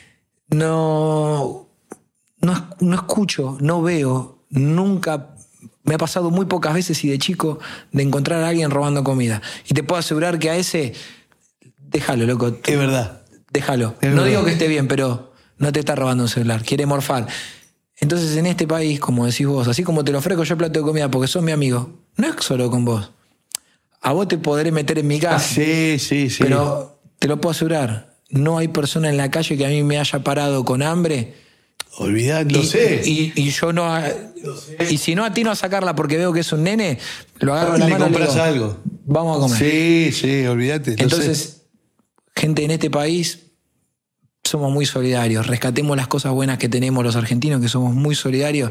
No escucho, no veo, nunca... Me ha pasado muy pocas veces y de chico de encontrar a alguien robando comida. Y te puedo asegurar que a ese... Déjalo, loco. Es verdad. Déjalo. Es no verdad. digo que esté bien, pero no te está robando un celular. Quiere morfar. Entonces en este país, como decís vos, así como te lo ofrezco yo plato de comida porque sos mi amigo, no es solo con vos. A vos te podré meter en mi casa. Sí. Pero te lo puedo asegurar. No hay persona en la calle que a mí me haya parado con hambre... Olvidad, lo sé. Y yo no. Y si no atino a sacarla porque veo que es un nene, lo agarro de la mano y le compras digo, algo. vamos a comer. Sí, olvídate. Entonces, gente en este país, somos muy solidarios. Rescatemos las cosas buenas que tenemos los argentinos, que somos muy solidarios.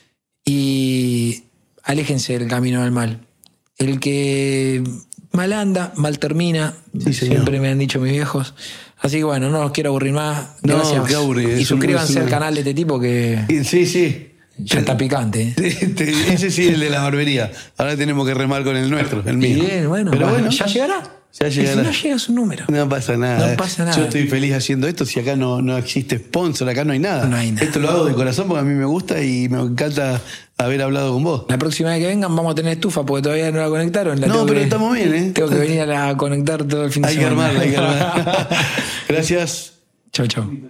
Y aléjense del camino del mal. El que mal anda, mal termina. Sí, señor. Siempre me han dicho mis viejos. Así que bueno, no los quiero aburrir más. Gracias. No, qué aburrido. Y suscríbanse al canal de este tipo que Sí. ya está picante. Ese sí, el de la barbería. Ahora tenemos que remar con el nuestro, el mío. Bien, bueno. Pero bueno, ya llegará. Ya llegará. Y si no llega su número. No pasa nada. No pasa nada. Yo estoy feliz haciendo esto. Si acá no existe sponsor, acá no hay nada. No hay nada. Esto lo hago de corazón porque a mí me gusta y me encanta haber hablado con vos. La próxima vez que vengan vamos a tener estufa porque todavía no la conectaron. No, pero estamos bien, ¿eh? Tengo que venir a conectar todo el fin de Hay que semana. armarla. Gracias. Chau.